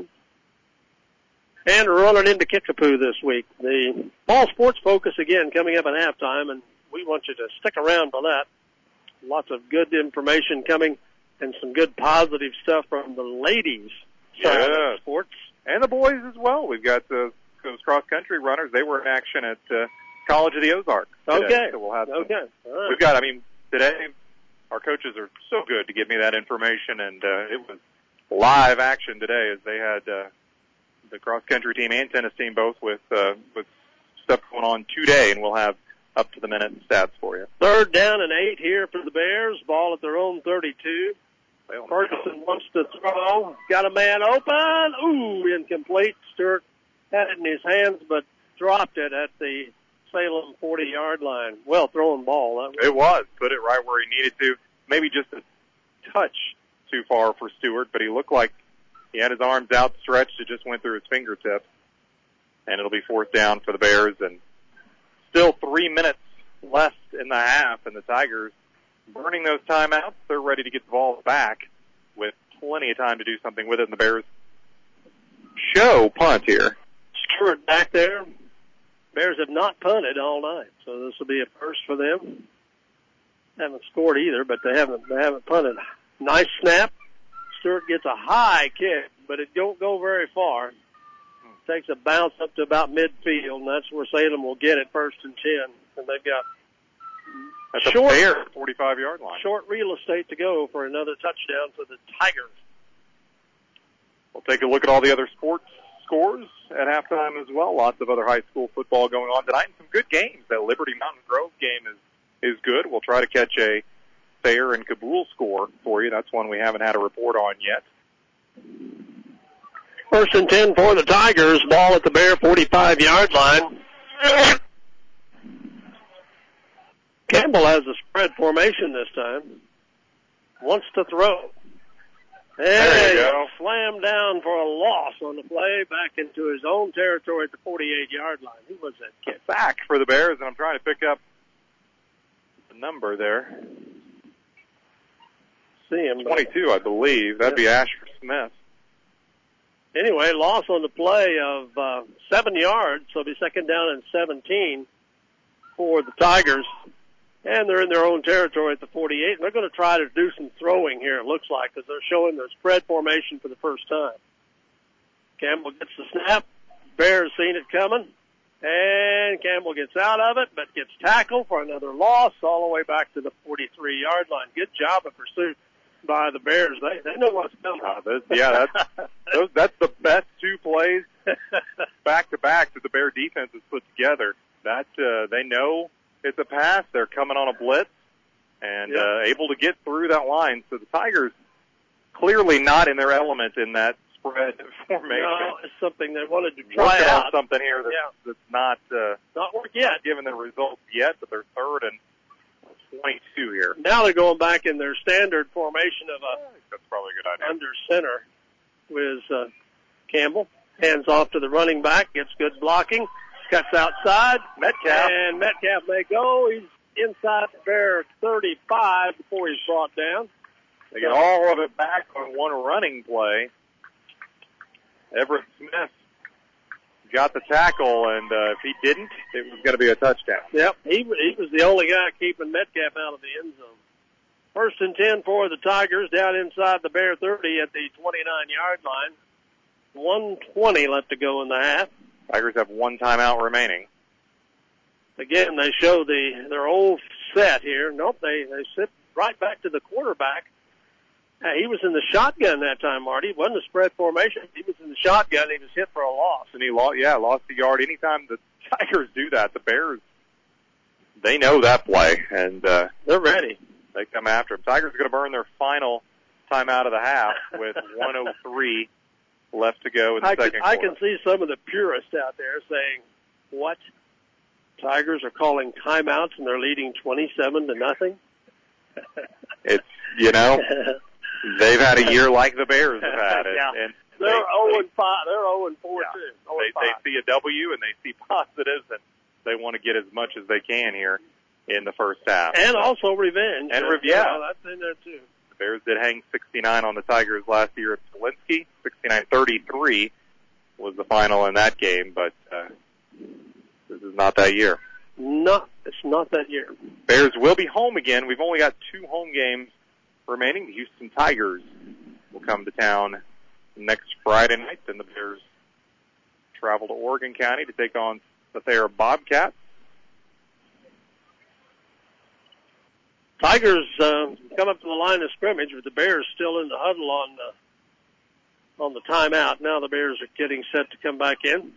And we're running into Kickapoo this week. The Fall Sports Focus again coming up at halftime, and we want you to stick around for that. Lots of good information coming and some good positive stuff from the ladies side of sports. And the boys as well. We've got those cross-country runners. They were in action at College of the Ozarks today. Okay. So we'll have All right. We've got, today our coaches are so good to give me that information, and it was live action today as they had the cross-country team and tennis team both with stuff going on today, and we'll have up-to-the-minute stats for you. Third down and 8 here for the Bears. Ball at their own 32. Ferguson wants to throw. Got a man open. Ooh, incomplete. Stewart had it in his hands, but dropped it at the Salem 40-yard line. Well thrown ball. It was. Put it right where he needed to. Maybe just a touch too far for Stewart, but he looked like he had his arms outstretched. It just went through his fingertips. And it'll be fourth down for the Bears. And still 3 minutes left in the half, and the Tigers burning those timeouts. They're ready to get the ball back with plenty of time to do something with it. And the Bears show punt here. Stewart back there. Bears have not punted all night, so this will be a first for them. Haven't scored either, but they haven't punted. Nice snap. Stewart gets a high kick, but it don't go very far. Takes a bounce up to about midfield, and that's where Salem will get it, 1st and 10. And they've got a fair 45-yard line. Short real estate to go for another touchdown for the Tigers. We'll take a look at all the other sports scores at halftime as well. Lots of other high school football going on tonight and some good games. That Liberty Mountain Grove game is good. We'll try to catch a Thayer and Kabul score for you. That's one we haven't had a report on yet. 1st and 10 for the Tigers. Ball at the Bear 45-yard line. Campbell has a spread formation this time. Wants to throw. There you go. Slammed down for a loss on the play back into his own territory at the 48-yard line. Who was that kid? Back for the Bears, and I'm trying to pick up the number there. See him. 22, I believe. That'd be Asher Smith. Anyway, loss on the play of 7 yards, so it'll be 2nd down and 17 for the Tigers. And they're in their own territory at the 48. And they're going to try to do some throwing here, it looks like, because they're showing their spread formation for the first time. Campbell gets the snap. Bears seen it coming. And Campbell gets out of it, but gets tackled for another loss all the way back to the 43-yard line. Good job of pursuit by the Bears. They know what's coming. That's the best 2 plays back-to-back that the Bear defense has put together. They know it's a pass. They're coming on a blitz and able to get through that line. So the Tigers clearly not in their element in that spread formation. No, it's something they wanted to try out. Something here that's not worked yet. Not given the results yet, but they're 3rd and 22 here. Now they're going back in their standard formation of that's probably a good idea. Under center with Campbell. Hands off to the running back. Gets good blocking. Cuts outside. Metcalf. And Metcalf may go. He's inside the Bear 35 before he's brought down. They get all of it back on one running play. Everett Smith got the tackle, and if he didn't, it was going to be a touchdown. Yep, he was the only guy keeping Metcalf out of the end zone. 1st and 10 for the Tigers down inside the Bear 30 at the 29-yard line. 1:20 left to go in the half. Tigers have one timeout remaining. Again, they show their old set here. Nope, they sit right back to the quarterback. He was in the shotgun that time, Marty. It wasn't a spread formation. He was in the shotgun. He was hit for a loss. And he lost a yard. Anytime the Tigers do that, the Bears, they know that play, and they're ready. They come after him. Tigers are going to burn their final timeout of the half with 1:03 left to go in the second quarter. I can see some of the purists out there saying, what? Tigers are calling timeouts and they're leading 27-0? It's, they've had a year like the Bears have had. And they're 0-5. They're 0-4 too. They see a W and they see positives, and they want to get as much as they can here in the first half. And also revenge. And that's in there too. The Bears did hang 69 on the Tigers last year at Smolinski. 69-33 was the final in that game, but this is not that year. No, it's not that year. Bears will be home again. We've only got 2 home games remaining. The Houston Tigers will come to town next Friday night. Then the Bears travel to Oregon County to take on the Thayer Bobcats. Tigers come up to the line of scrimmage, with the Bears still in the huddle on the timeout. Now the Bears are getting set to come back in.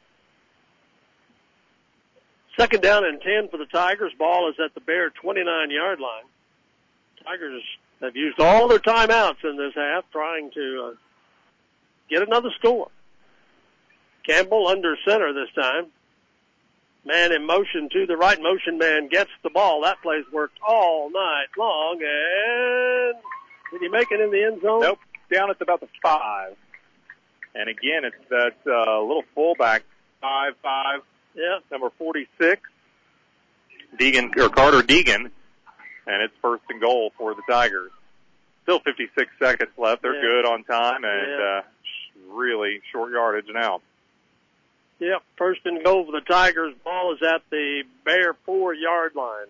2nd down and 10 for the Tigers. Ball is at the Bear 29-yard line. Tigers have used all their timeouts in this half trying to get another score. Campbell under center this time. Man in motion to the right. Motion man gets the ball. That play's worked all night long. And did he make it in the end zone? Nope. Down at about the 5. And again, it's that little fullback, 5'5", number 46, Carter Deegan, and it's 1st and goal for the Tigers. Still 56 seconds left. They're good on time, and really short yardage now. Yep, 1st and goal for the Tigers. Ball is at the Bear 4-yard line.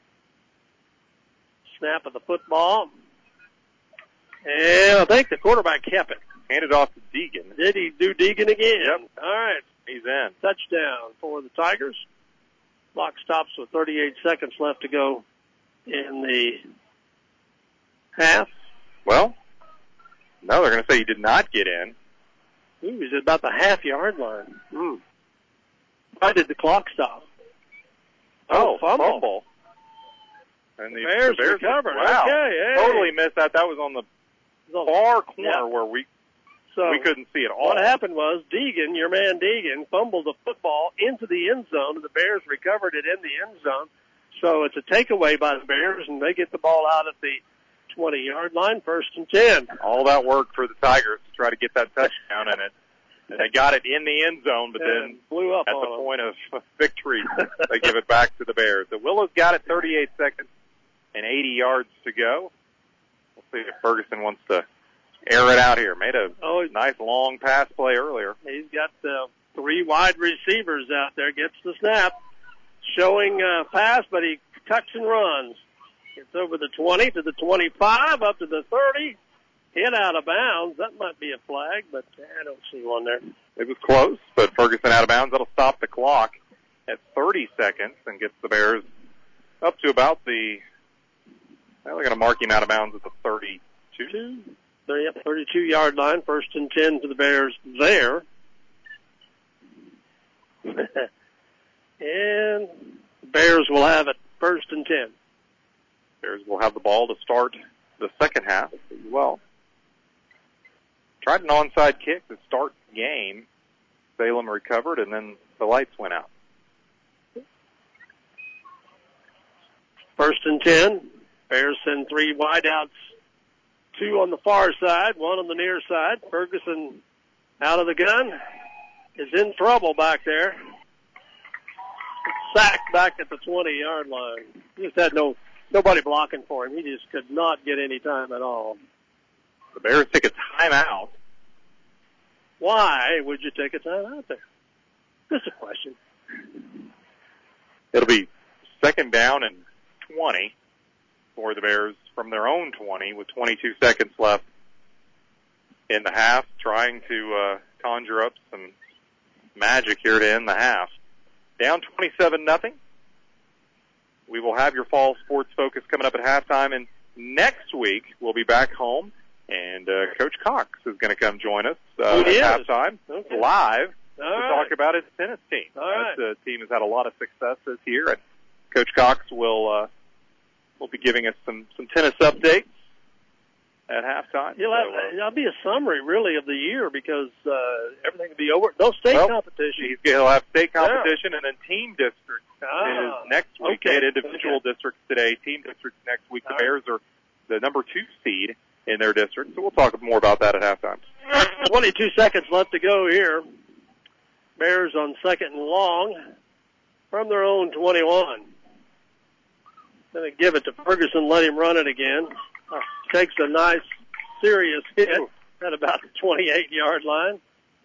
Snap of the football. And I think the quarterback kept it. Handed off to Deegan. Did he do Deegan again? Yep. All right. He's in. Touchdown for the Tigers. Clock stops with 38 seconds left to go in the half. Well, no, they're going to say he did not get in. Ooh, he's at about the half-yard line. Why did the clock stop? Oh, fumble. And the Bears recovered. Wow. Okay, hey. Totally missed that. That was on the far corner where we couldn't see it all. What happened was Deegan, your man Deegan, fumbled the football into the end zone, and the Bears recovered it in the end zone. So it's a takeaway by the Bears, and they get the ball out at the 20-yard line, 1st and 10. All that work for the Tigers to try to get that touchdown in it. And they got it in the end zone, but then blew up at on the them. point of victory, they give it back to the Bears. The Willows got it 38 seconds and 80 yards to go. We'll see if Ferguson wants to air it out here. Made a nice long pass play earlier. He's got 3 wide receivers out there. Gets the snap. Showing pass, but he tucks and runs. Gets over the 20 to the 25, up to the 30. Hit out of bounds. That might be a flag, but I don't see one there. It was close, but Ferguson out of bounds. That'll stop the clock at 30 seconds and gets the Bears up to about they're going to mark him out of bounds at the 32. 32-yard line. 1st and 10 for the Bears there. And the Bears will have it 1st and 10. Bears will have the ball to start the second half as well. Tried an onside kick to start the game. Salem recovered, and then the lights went out. 1st and 10. Bears send 3 wideouts, 2 on the far side, 1 on the near side. Ferguson out of the gun. is in trouble back there. Sacked back at the 20-yard line. He just had nobody blocking for him. He just could not get any time at all. The Bears take a timeout. Why would you take a timeout there? Just a question. It'll be second down and 20 for the Bears from their own 20 with 22 seconds left in the half, trying to conjure up some magic here to end the half. Down 27-0. We will have your fall sports focus coming up at halftime, and next week we'll be back home, and Coach Cox is going to come join us at halftime live to talk about his tennis team. The team has had a lot of success this year, and Coach Cox will be giving us some tennis updates at halftime. It'll be a summary, really, of the year because everything will be over. No state competition. He'll have state competition and then team districts is next week. They had individual districts today, team districts next week. The Bears are the number 2 seed in their district, so we'll talk more about that at halftime. 22 seconds left to go here. Bears on second and long from their own 21. Going to give it to Ferguson, let him run it again. Takes a nice, serious hit at about the 28-yard line.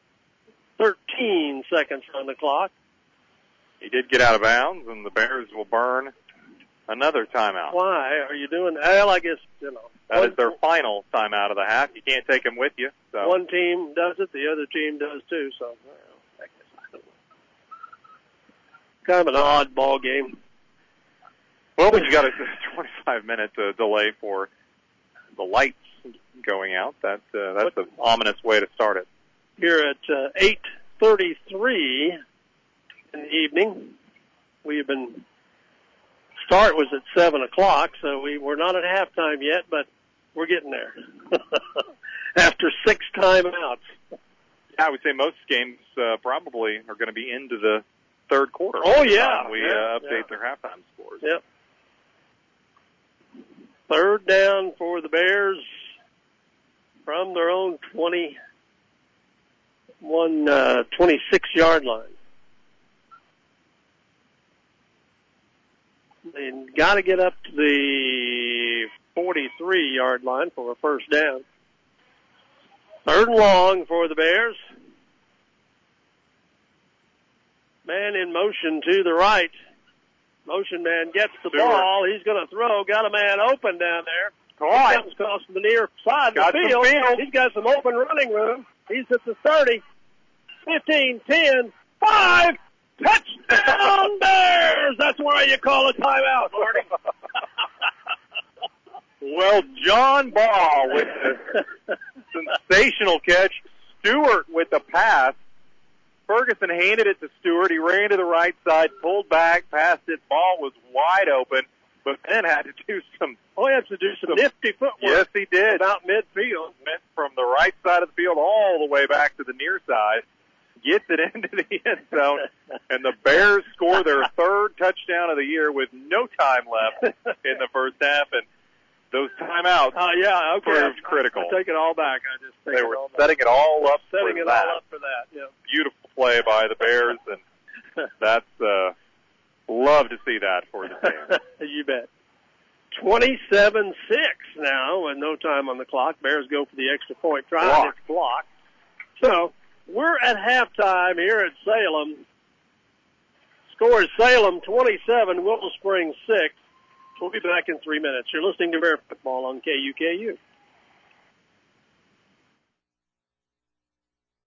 13 seconds on the clock. He did get out of bounds, and the Bears will burn another timeout. Why are you doing that? Well, I guess, that is their final timeout of the half. You can't take them with you. So. One team does it, the other team does too. So, I guess I don't know. Kind of an odd ball game. Well, when you got a 25-minute delay for the lights going out, that's an ominous way to start it. Here at 8:33 in the evening, start was at 7 o'clock, so we're not at halftime yet, but we're getting there. After 6 timeouts. Yeah, I would say most games probably are going to be into the third quarter. Oh, yeah. We update their halftime scores. Yep. Third down for the Bears from their own 26-yard line. They got to get up to the 43-yard line for a first down. Third and long for the Bears. Man in motion to the right. Motion man gets the ball. He's going to throw. Got a man open down there. Comes across from the near side of the field. He's got some open running room. He's at the 30, 15, 10, 5. Touchdown Bears! That's why you call a timeout, Marty. Well, John Ball with a sensational catch. Stewart with the pass. Ferguson handed it to Stewart. He ran to the right side, pulled back, passed it. Ball was wide open, but then had to do some nifty footwork. Yes, he did. About midfield. Went from the right side of the field all the way back to the near side. Gets it into the end zone, and the Bears score their third touchdown of the year with no time left in the first half, and those timeouts proved critical. I take it all back. They were setting it all up for that. Yeah. Beautiful play by the Bears, and that's love to see that for the fans. You bet. 27-6 now with no time on the clock. Bears go for the extra point try. It's blocked. So we're at halftime here at Salem. Score is Salem 27, Willow Springs 6. We'll be back in 3 minutes. You're listening to Bear Football on KUKU.